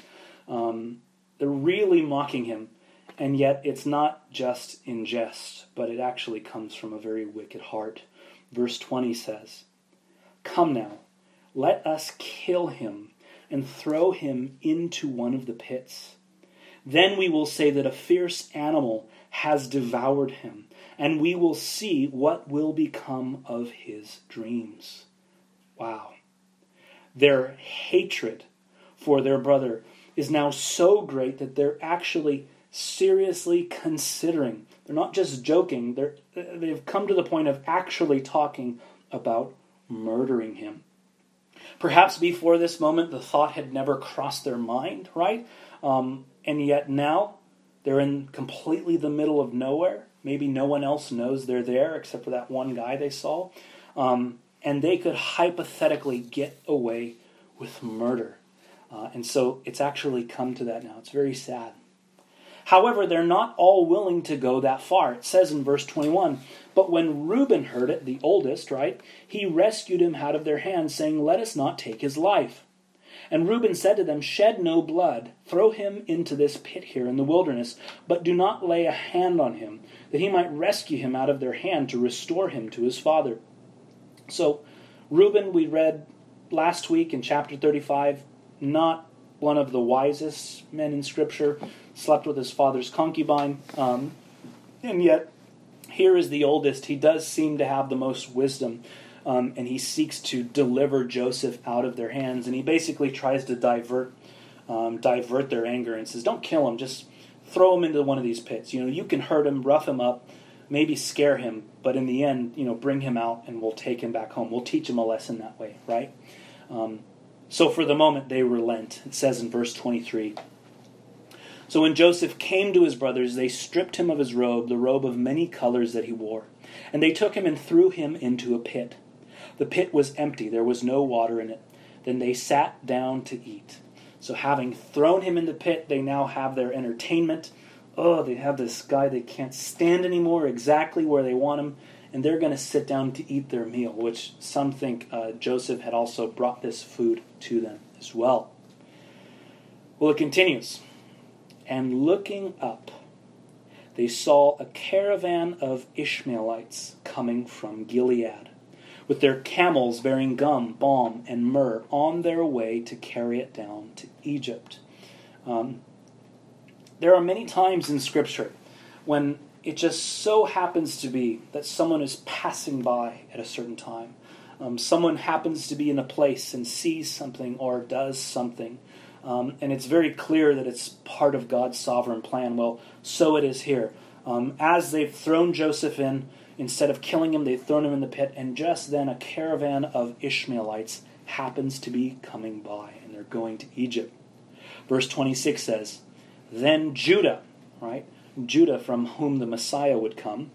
A: Um, they're really mocking him. And yet it's not just in jest, but it actually comes from a very wicked heart. Verse twenty says, Come now, Let us kill him and throw him into one of the pits. Then we will say that a fierce animal has devoured him, and we will see what will become of his dreams." Wow. Their hatred for their brother is now so great that they're actually seriously considering. They're not just joking. They're, they've come to the point of actually talking about murdering him. Perhaps before this moment, the thought had never crossed their mind, right? Um, and yet now, they're in completely the middle of nowhere. Maybe no one else knows they're there except for that one guy they saw. Um, and they could hypothetically get away with murder. Uh, and so it's actually come to that now. It's very sad. However, they're not all willing to go that far. It says in verse twenty-one, "But when Reuben heard it," the oldest, right, "he rescued him out of their hands, saying, 'Let us not take his life.' And Reuben said to them, 'Shed no blood. Throw him into this pit here in the wilderness, but do not lay a hand on him, that he might rescue him out of their hand to restore him to his father.'" So, Reuben, we read last week in chapter thirty-five, not one of the wisest men in Scripture, slept with his father's concubine, um, and yet here is the oldest. He does seem to have the most wisdom, um, and he seeks to deliver Joseph out of their hands, and he basically tries to divert um, divert their anger and says, "Don't kill him, just throw him into one of these pits. You know, you can hurt him, rough him up, maybe scare him, but in the end, you know, bring him out and we'll take him back home. We'll teach him a lesson that way," right? Um, so for the moment, they relent. It says in verse twenty-three, "So when Joseph came to his brothers, they stripped him of his robe, the robe of many colors that he wore. And they took him and threw him into a pit. The pit was empty, there was no water in it. Then they sat down to eat." So having thrown him in the pit, they now have their entertainment. Oh, they have this guy they can't stand anymore, exactly where they want him, and they're going to sit down to eat their meal, which some think uh, Joseph had also brought this food to them as well. Well, it continues. "And looking up, they saw a caravan of Ishmaelites coming from Gilead, with their camels bearing gum, balm, and myrrh on their way to carry it down to Egypt." Um, there are many times in Scripture when it just so happens to be that someone is passing by at a certain time. Um, someone happens to be in a place and sees something or does something. Um, and it's very clear that it's part of God's sovereign plan. Well, so it is here. Um, as they've thrown Joseph in, instead of killing him, they've thrown him in the pit, and just then a caravan of Ishmaelites happens to be coming by, and they're going to Egypt. Verse twenty-six says, "Then Judah," right, Judah from whom the Messiah would come,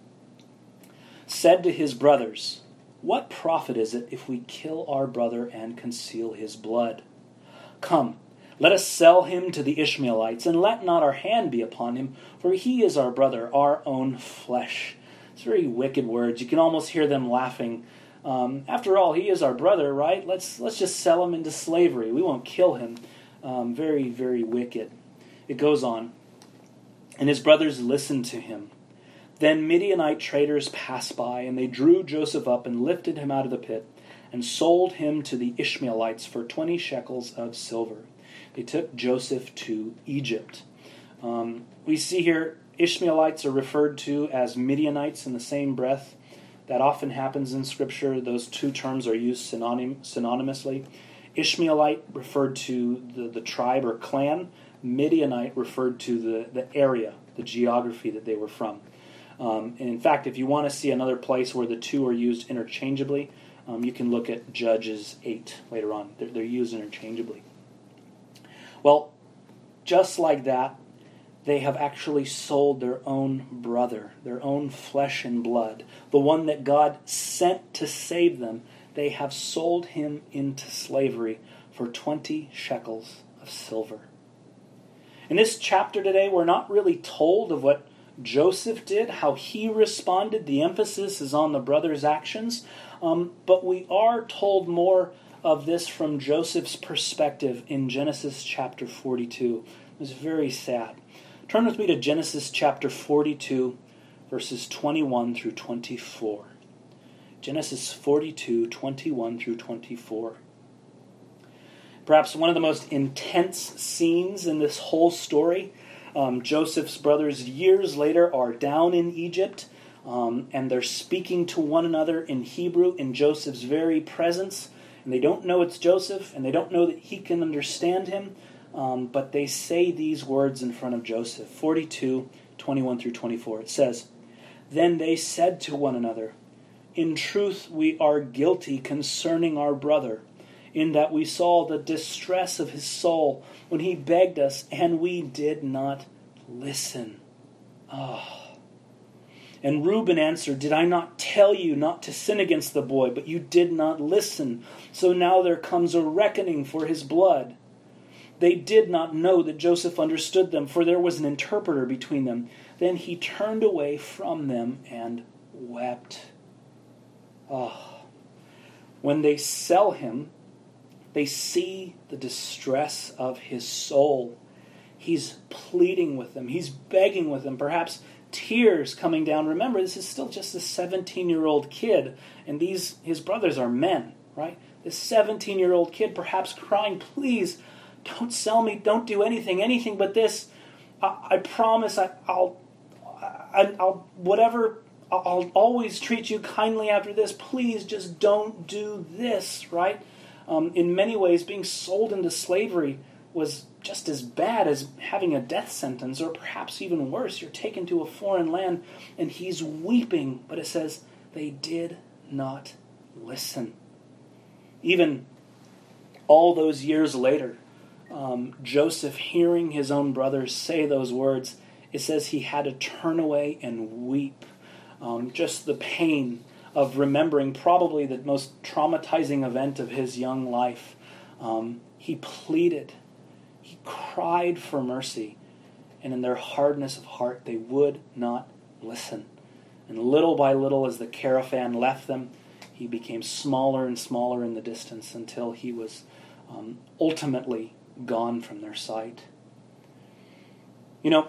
A: "said to his brothers, 'What profit is it if we kill our brother and conceal his blood? Come, let us sell him to the Ishmaelites, and let not our hand be upon him, for he is our brother, our own flesh.'" It's very wicked words. You can almost hear them laughing. Um, after all, he is our brother, right? Let's let's just sell him into slavery. We won't kill him. Um, very, very wicked. It goes on. "And his brothers listened to him. Then Midianite traders passed by, and they drew Joseph up and lifted him out of the pit, and sold him to the Ishmaelites for twenty shekels of silver. They took Joseph to Egypt." Um, we see here Ishmaelites are referred to as Midianites in the same breath. That often happens in Scripture. Those two terms are used synonym, synonymously. Ishmaelite referred to the, the tribe or clan. Midianite referred to the, the area, the geography that they were from. Um, and in fact, if you want to see another place where the two are used interchangeably, um, you can look at Judges eight later on. They're, they're used interchangeably. Well, just like that, they have actually sold their own brother, their own flesh and blood, the one that God sent to save them. They have sold him into slavery for twenty shekels of silver. In this chapter today, we're not really told of what Joseph did, how he responded. The emphasis is on the brothers' actions. Um, but we are told more of this from Joseph's perspective in Genesis chapter forty-two. It was very sad. Turn with me to Genesis chapter forty-two, verses twenty-one through twenty-four. Genesis forty-two, twenty-one through twenty-four. Perhaps one of the most intense scenes in this whole story. Um, Joseph's brothers years later are down in Egypt, um, and they're speaking to one another in Hebrew in Joseph's very presence. And they don't know it's Joseph, and they don't know that he can understand him, um, but they say these words in front of Joseph. forty-two, twenty-one through twenty-four. It says, "Then they said to one another, 'In truth we are guilty concerning our brother, in that we saw the distress of his soul when he begged us, and we did not listen.' Oh. And Reuben answered, 'Did I not tell you not to sin against the boy, but you did not listen? So now there comes a reckoning for his blood.' They did not know that Joseph understood them, for there was an interpreter between them. Then he turned away from them and wept." Oh. When they sell him, they see the distress of his soul. He's pleading with them. He's begging with them. Perhaps tears coming down. Remember, this is still just a seventeen-year-old kid, and these his brothers are men, right? This seventeen-year-old kid perhaps crying, "Please, don't sell me. Don't do anything, anything but this. I, I promise I, I'll, I, I'll, whatever, I'll, I'll always treat you kindly after this. Please, just don't do this," right? Um, in many ways, being sold into slavery was just as bad as having a death sentence, or perhaps even worse. You're taken to a foreign land, and he's weeping. But it says, they did not listen. Even all those years later, um, Joseph, hearing his own brothers say those words, it says he had to turn away and weep. Um, just the pain of remembering probably the most traumatizing event of his young life. Um, he pleaded. He cried for mercy. And in their hardness of heart, they would not listen. And little by little, as the caravan left them, he became smaller and smaller in the distance until he was um, ultimately gone from their sight. You know,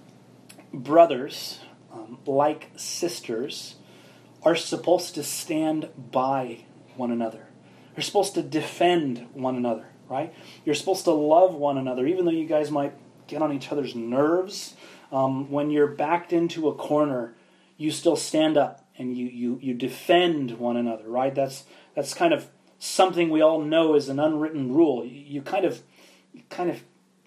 A: brothers, um, like sisters, are supposed to stand by one another. They're supposed to defend one another, right? You're supposed to love one another, even though you guys might get on each other's nerves. Um, when you're backed into a corner, you still stand up and you, you, you defend one another, right? That's that's kind of something we all know is an unwritten rule. You, you kind of you kind of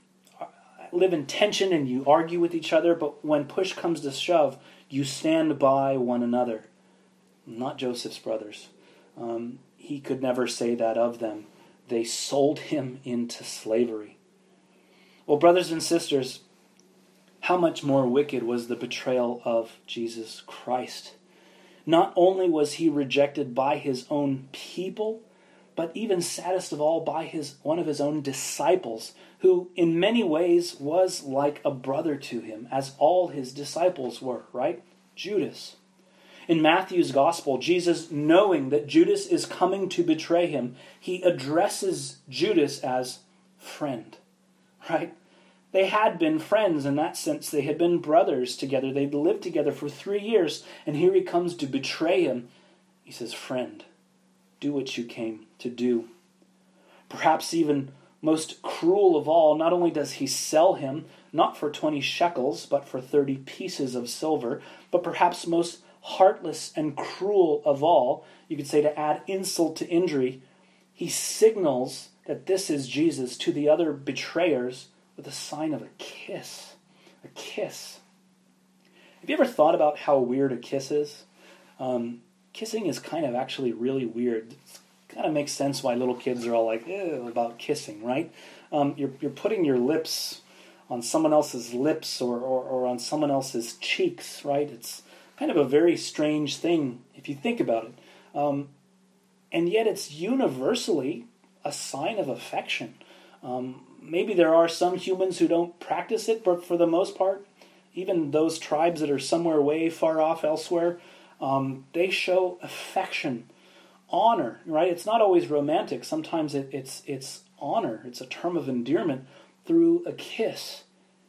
A: live in tension and you argue with each other, but when push comes to shove, you stand by one another. Not Joseph's brothers. Um, he could never say that of them. They sold him into slavery. Well, brothers and sisters, how much more wicked was the betrayal of Jesus Christ? Not only was he rejected by his own people, but even saddest of all, by his one of his own disciples, who in many ways was like a brother to him, as all his disciples were, right? Judas. In Matthew's gospel, Jesus, knowing that Judas is coming to betray him, he addresses Judas as friend, right? They had been friends in that sense. They had been brothers together. They'd lived together for three years, and here he comes to betray him. He says, "Friend, do what you came to do." Perhaps even most cruel of all, not only does he sell him, not for twenty shekels, but for thirty pieces of silver, but perhaps most heartless and cruel of all, you could say to add insult to injury, he signals that this is Jesus to the other betrayers with a sign of a kiss. A kiss. Have you ever thought about how weird a kiss is? Um, kissing is kind of actually really weird. It kind of makes sense why little kids are all like, ew, about kissing, right? Um, you're, you're putting your lips on someone else's lips or, or, or on someone else's cheeks, right? It's kind of a very strange thing if you think about it. Um, and yet it's universally a sign of affection. Um, maybe there are some humans who don't practice it, but for the most part, even those tribes that are somewhere way far off elsewhere, um, they show affection, honor, right? It's not always romantic. Sometimes it, it's it's honor. It's a term of endearment through a kiss.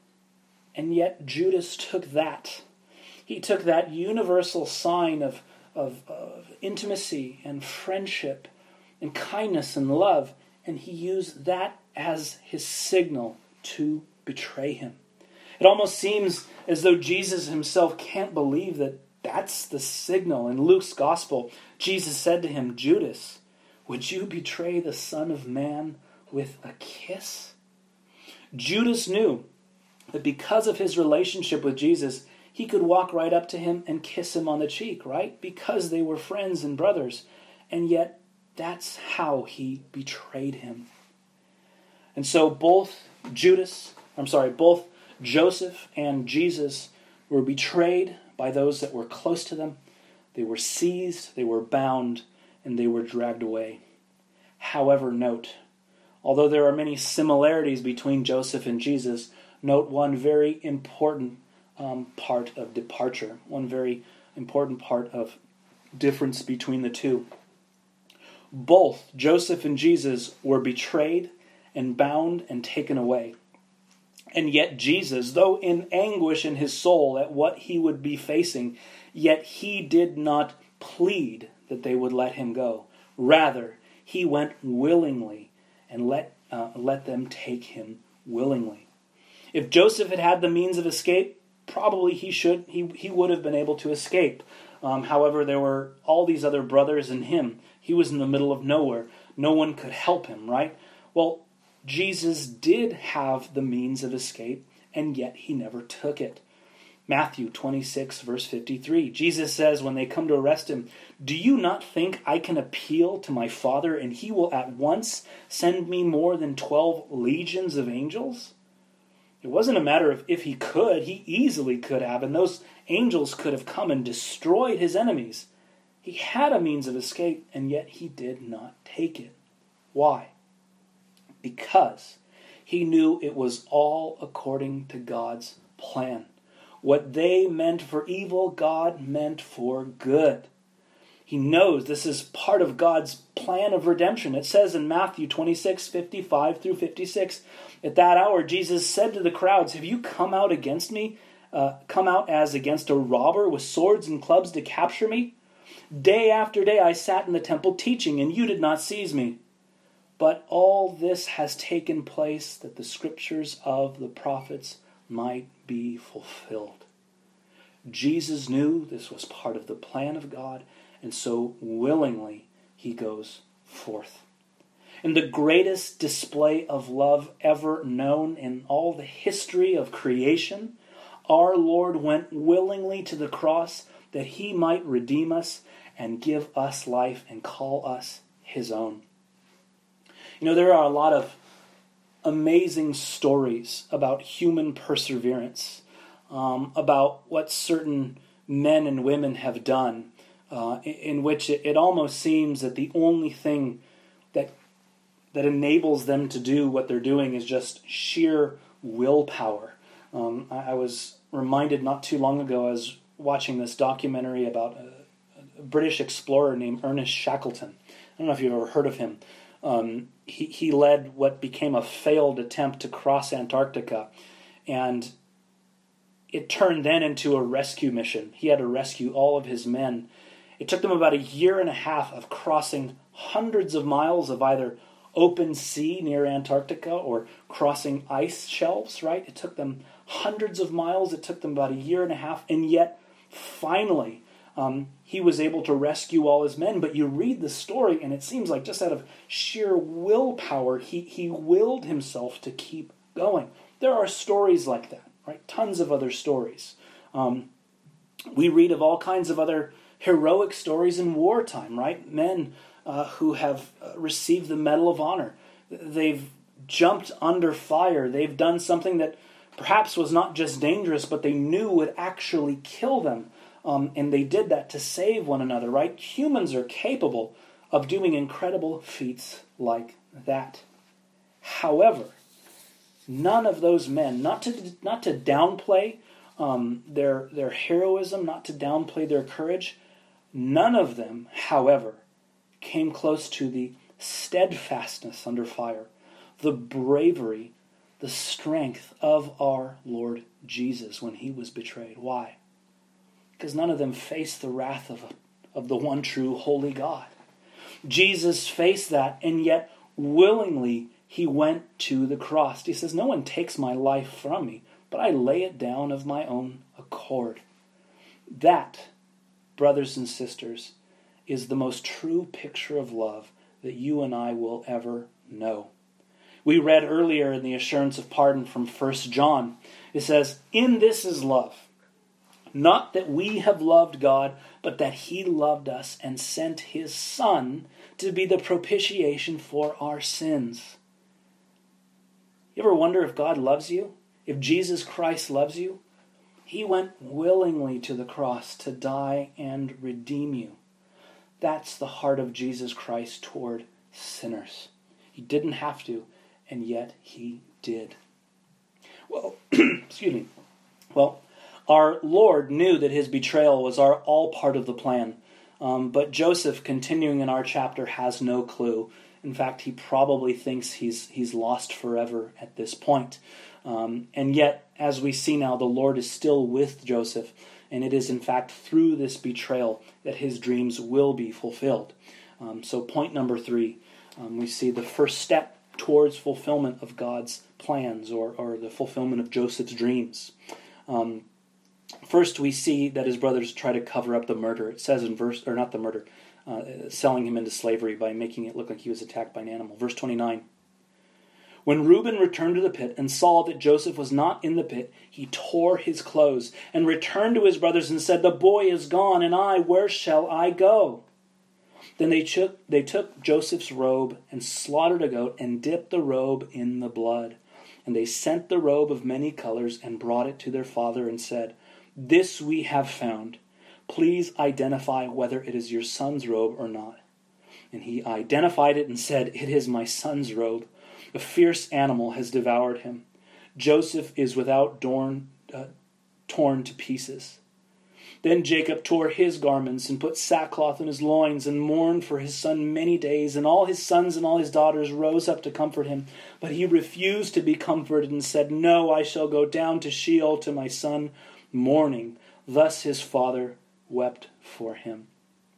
A: And yet Judas took that. He took that universal sign of, of, of intimacy and friendship and kindness and love, and he used that as his signal to betray him. It almost seems as though Jesus himself can't believe that that's the signal. In Luke's gospel, Jesus said to him, "Judas, would you betray the Son of Man with a kiss?" Judas knew that because of his relationship with Jesus, he could walk right up to him and kiss him on the cheek, right? Because they were friends and brothers. And yet, that's how he betrayed him. And so both Judas, I'm sorry, both Joseph and Jesus were betrayed by those that were close to them. They were seized, they were bound, and they were dragged away. However, note, although there are many similarities between Joseph and Jesus, note one very important um, part of departure, one very important part of difference between the two. Both Joseph and Jesus were betrayed and bound and taken away. And yet Jesus, though in anguish in his soul at what he would be facing, yet he did not plead that they would let him go. Rather, he went willingly and let uh, let them take him willingly. If Joseph had had the means of escape, probably he should he he would have been able to escape. Um, however, there were all these other brothers and him. He was in the middle of nowhere. No one could help him, right? Well, Jesus did have the means of escape, and yet he never took it. Matthew twenty-six, verse fifty-three. Jesus says when they come to arrest him, "Do you not think I can appeal to my Father, and he will at once send me more than twelve legions of angels?" It wasn't a matter of if he could. He easily could have, and those angels could have come and destroyed his enemies. He had a means of escape, and yet he did not take it. Why? Because he knew it was all according to God's plan. What they meant for evil, God meant for good. He knows this is part of God's plan of redemption. It says in Matthew twenty-six, fifty-five through fifty-six, at that hour Jesus said to the crowds, "Have you come out against me, uh, come out as against a robber with swords and clubs to capture me? Day after day I sat in the temple teaching, and you did not seize me. But all this has taken place that the scriptures of the prophets might be fulfilled." Jesus knew this was part of the plan of God, and so willingly he goes forth. In the greatest display of love ever known in all the history of creation, our Lord went willingly to the cross that he might redeem us and give us life and call us his own. You know, there are a lot of amazing stories about human perseverance, um, about what certain men and women have done, uh, in, in which it, it almost seems that the only thing that that enables them to do what they're doing is just sheer willpower. Um, I, I was reminded not too long ago, I was watching this documentary about a, a British explorer named Ernest Shackleton. I don't know if you've ever heard of him. Um, he, he led what became a failed attempt to cross Antarctica, and it turned then into a rescue mission. He had to rescue all of his men. It took them about a year and a half of crossing hundreds of miles of either open sea near Antarctica or crossing ice shelves, right? It took them hundreds of miles. It took them about a year and a half, and yet finally Um, he was able to rescue all his men. But you read the story, and it seems like just out of sheer willpower, he, he willed himself to keep going. There are stories like that, right? Tons of other stories. Um, we read of all kinds of other heroic stories in wartime, right? Men uh, who have received the Medal of Honor. They've jumped under fire. They've done something that perhaps was not just dangerous, but they knew would actually kill them. Um, and they did that to save one another, right? Humans are capable of doing incredible feats like that. However, none of those men, not to not to downplay um, their their heroism, not to downplay their courage, none of them, however, came close to the steadfastness under fire, the bravery, the strength of our Lord Jesus when he was betrayed. Why? Because none of them faced the wrath of, of the one true holy God. Jesus faced that and yet Willingly, he went to the cross. He says, no one takes my life from me, but I lay it down of my own accord. That, brothers and sisters, is the most true picture of love that you and I will ever know. We read earlier in the assurance of pardon from First John. It says, in this is love, not that we have loved God, but that he loved us and sent his Son to be the propitiation for our sins. You ever wonder if God loves you? If Jesus Christ loves you? He went willingly to the cross to die and redeem you. That's the heart of Jesus Christ toward sinners. He didn't have to, and yet he did. Well, excuse me. Well, our Lord knew that his betrayal was our, all part of the plan. Um, but Joseph, continuing in our chapter, has no clue. In fact, he probably thinks he's he's lost forever at this point. Um, and yet, as we see now, the Lord is still with Joseph. And it is, in fact, through this betrayal that his dreams will be fulfilled. Um, so point number three, um, we see the first step towards fulfillment of God's plans, or, or the fulfillment of Joseph's dreams. Um, first, we see that his brothers try to cover up the murder. It says in verse, or not the murder, uh, selling him into slavery by making it look like he was attacked by an animal. Verse twenty-nine. When Reuben returned to the pit and saw that Joseph was not in the pit, he tore his clothes and returned to his brothers and said, the boy is gone, and I, where shall I go? Then they took, they took Joseph's robe and slaughtered a goat and dipped the robe in the blood. And they sent the robe of many colors and brought it to their father and said, this we have found. Please identify whether it is your son's robe or not. And he identified it and said, it is my son's robe. A fierce animal has devoured him. Joseph is without torn, uh, torn to pieces. Then Jacob tore his garments and put sackcloth on his loins and mourned for his son many days. And all his sons and all his daughters rose up to comfort him. But he refused to be comforted and said, no, I shall go down to Sheol to my son, mourning. Thus his father wept for him.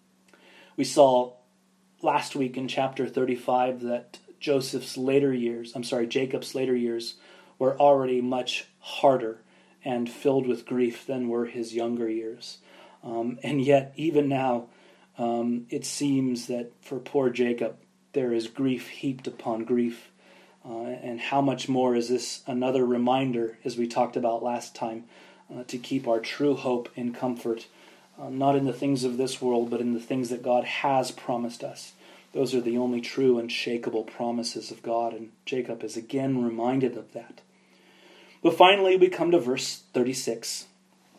A: We saw last week in chapter thirty-five that Joseph's later years, I'm sorry, Jacob's later years were already much harder and filled with grief than were his younger years. Um, and yet, even now, um, it seems that for poor Jacob, there is grief heaped upon grief. Uh, and how much more is this another reminder, as we talked about last time, uh, to keep our true hope and comfort, uh, not in the things of this world, but in the things that God has promised us. Those are the only true and shakable promises of God, and Jacob is again reminded of that. But finally, we come to verse thirty-six.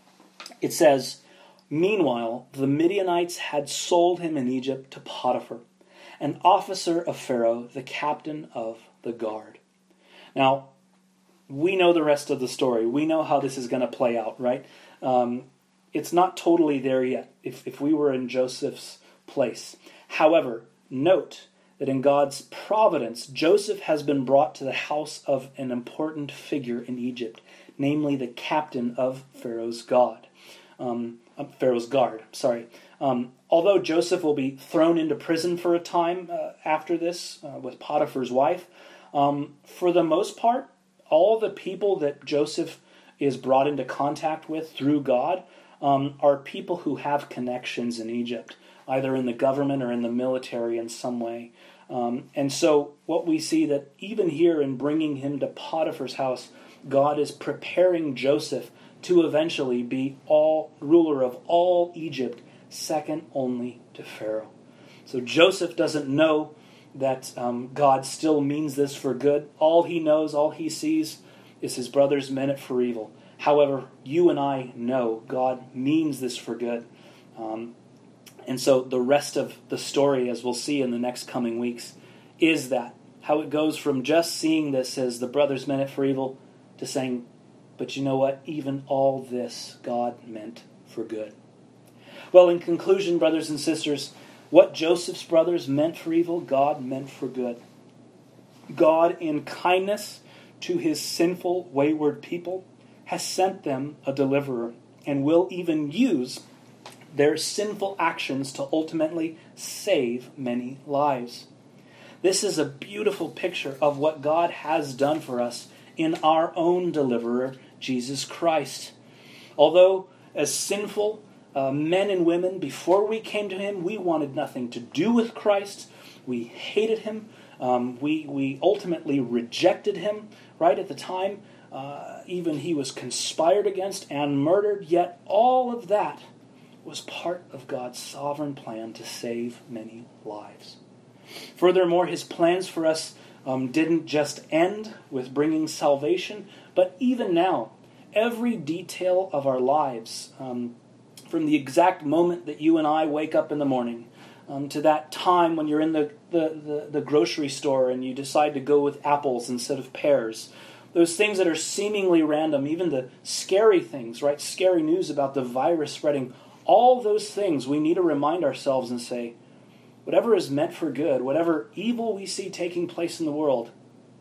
A: It says, meanwhile, the Midianites had sold him in Egypt to Potiphar, an officer of Pharaoh, the captain of the guard. Now, we know the rest of the story. We know how this is going to play out, right? Um, it's not totally there yet, if, if we were in Joseph's place. However, note that in God's providence, Joseph has been brought to the house of an important figure in Egypt, namely the captain of Pharaoh's guard. Um, Pharaoh's guard, sorry. Um, although Joseph will be thrown into prison for a time uh, after this uh, with Potiphar's wife, um, for the most part, all the people that Joseph is brought into contact with through God um, are people who have connections in Egypt, either in the government or in the military in some way. Um, and so what we see that even here in bringing him to Potiphar's house, God is preparing Joseph to eventually be all ruler of all Egypt, second only to Pharaoh. So Joseph doesn't know that um, God still means this for good. All he knows, all he sees is his brothers meant it for evil. However, you and I know God means this for good. Um, And so the rest of the story, as we'll see in the next coming weeks, is that how it goes from just seeing this as the brothers meant it for evil to saying, but you know what? Even all this God meant for good. Well, in conclusion, brothers and sisters, what Joseph's brothers meant for evil, God meant for good. God, in kindness to his sinful, wayward people, has sent them a deliverer and will even use their sinful actions to ultimately save many lives. This is a beautiful picture of what God has done for us in our own deliverer, Jesus Christ. Although as sinful uh, men and women, before we came to him, we wanted nothing to do with Christ. We hated him. Um, we, we ultimately rejected him right at the time. Uh, even he was conspired against and murdered. Yet all of that was part of God's sovereign plan to save many lives. Furthermore, his plans for us um, didn't just end with bringing salvation, but even now, every detail of our lives, um, from the exact moment that you and I wake up in the morning, um, to that time when you're in the, the, the, the grocery store and you decide to go with apples instead of pears, those things that are seemingly random, even the scary things, right? Scary news about the virus spreading, all those things we need to remind ourselves and say, whatever is meant for good, whatever evil we see taking place in the world,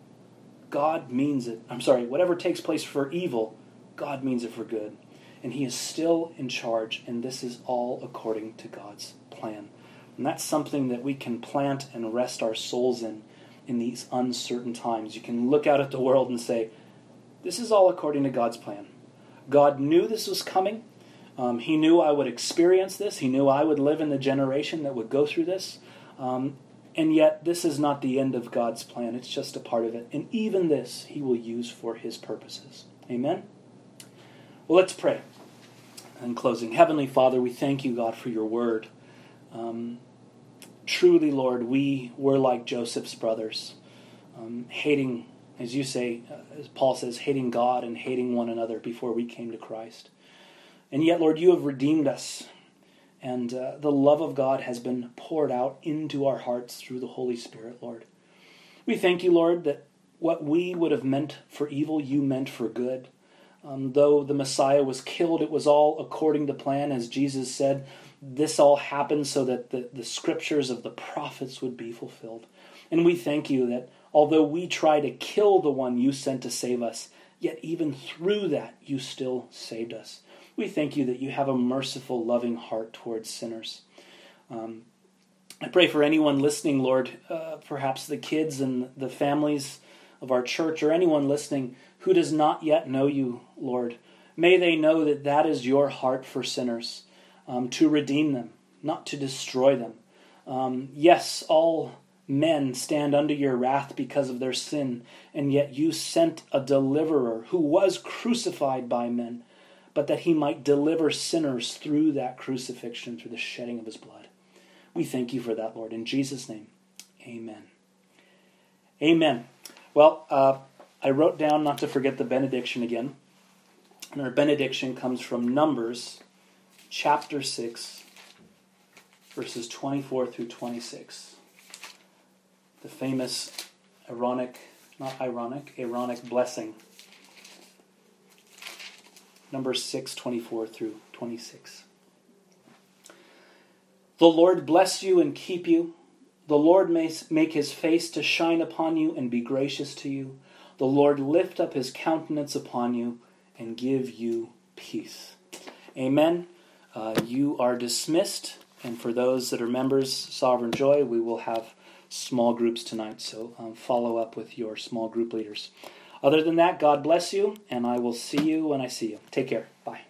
A: God means it. I'm sorry, whatever takes place for evil, God means it for good. And he is still in charge, and this is all according to God's plan. And that's something that we can plant and rest our souls in in these uncertain times. You can look out at the world and say, this is all according to God's plan. God knew this was coming. Um, he knew I would experience this. He knew I would live in the generation that would go through this. Um, and yet, this is not the end of God's plan. It's just a part of it. And even this, he will use for his purposes. Amen? Well, let's pray. In closing, Heavenly Father, we thank you, God, for your word. Um, truly, Lord, we were like Joseph's brothers, um, hating, as you say, uh, as Paul says, hating God and hating one another before we came to Christ. And yet, Lord, you have redeemed us, and uh, the love of God has been poured out into our hearts through the Holy Spirit, Lord. We thank you, Lord, that what we would have meant for evil, you meant for good. Um, though the Messiah was killed, it was all according to plan. As Jesus said, this all happened so that the, the scriptures of the prophets would be fulfilled. And we thank you that although we try to kill the one you sent to save us, yet even through that you still saved us. We thank you that you have a merciful, loving heart towards sinners. Um, I pray for anyone listening, Lord, uh, perhaps the kids and the families of our church, or anyone listening who does not yet know you, Lord. May they know that that is your heart for sinners, um, to redeem them, not to destroy them. Um, yes, all men stand under your wrath because of their sin, and yet you sent a deliverer who was crucified by men, but that he might deliver sinners through that crucifixion, through the shedding of his blood. We thank you for that, Lord. In Jesus' name, amen. Amen. Well, uh, I wrote down not to forget the benediction again. And our benediction comes from Numbers chapter six, verses twenty-four through twenty-six. The famous Aaronic, not ironic, Aaronic blessing. Numbers six, twenty-four through twenty-six. The Lord bless you and keep you. The Lord may make his face to shine upon you and be gracious to you. The Lord lift up his countenance upon you and give you peace. Amen. Uh, you are dismissed. And for those that are members, Sovereign Joy, we will have small groups tonight. So um, follow up with your small group leaders. Other than that, God bless you, and I will see you when I see you. Take care. Bye.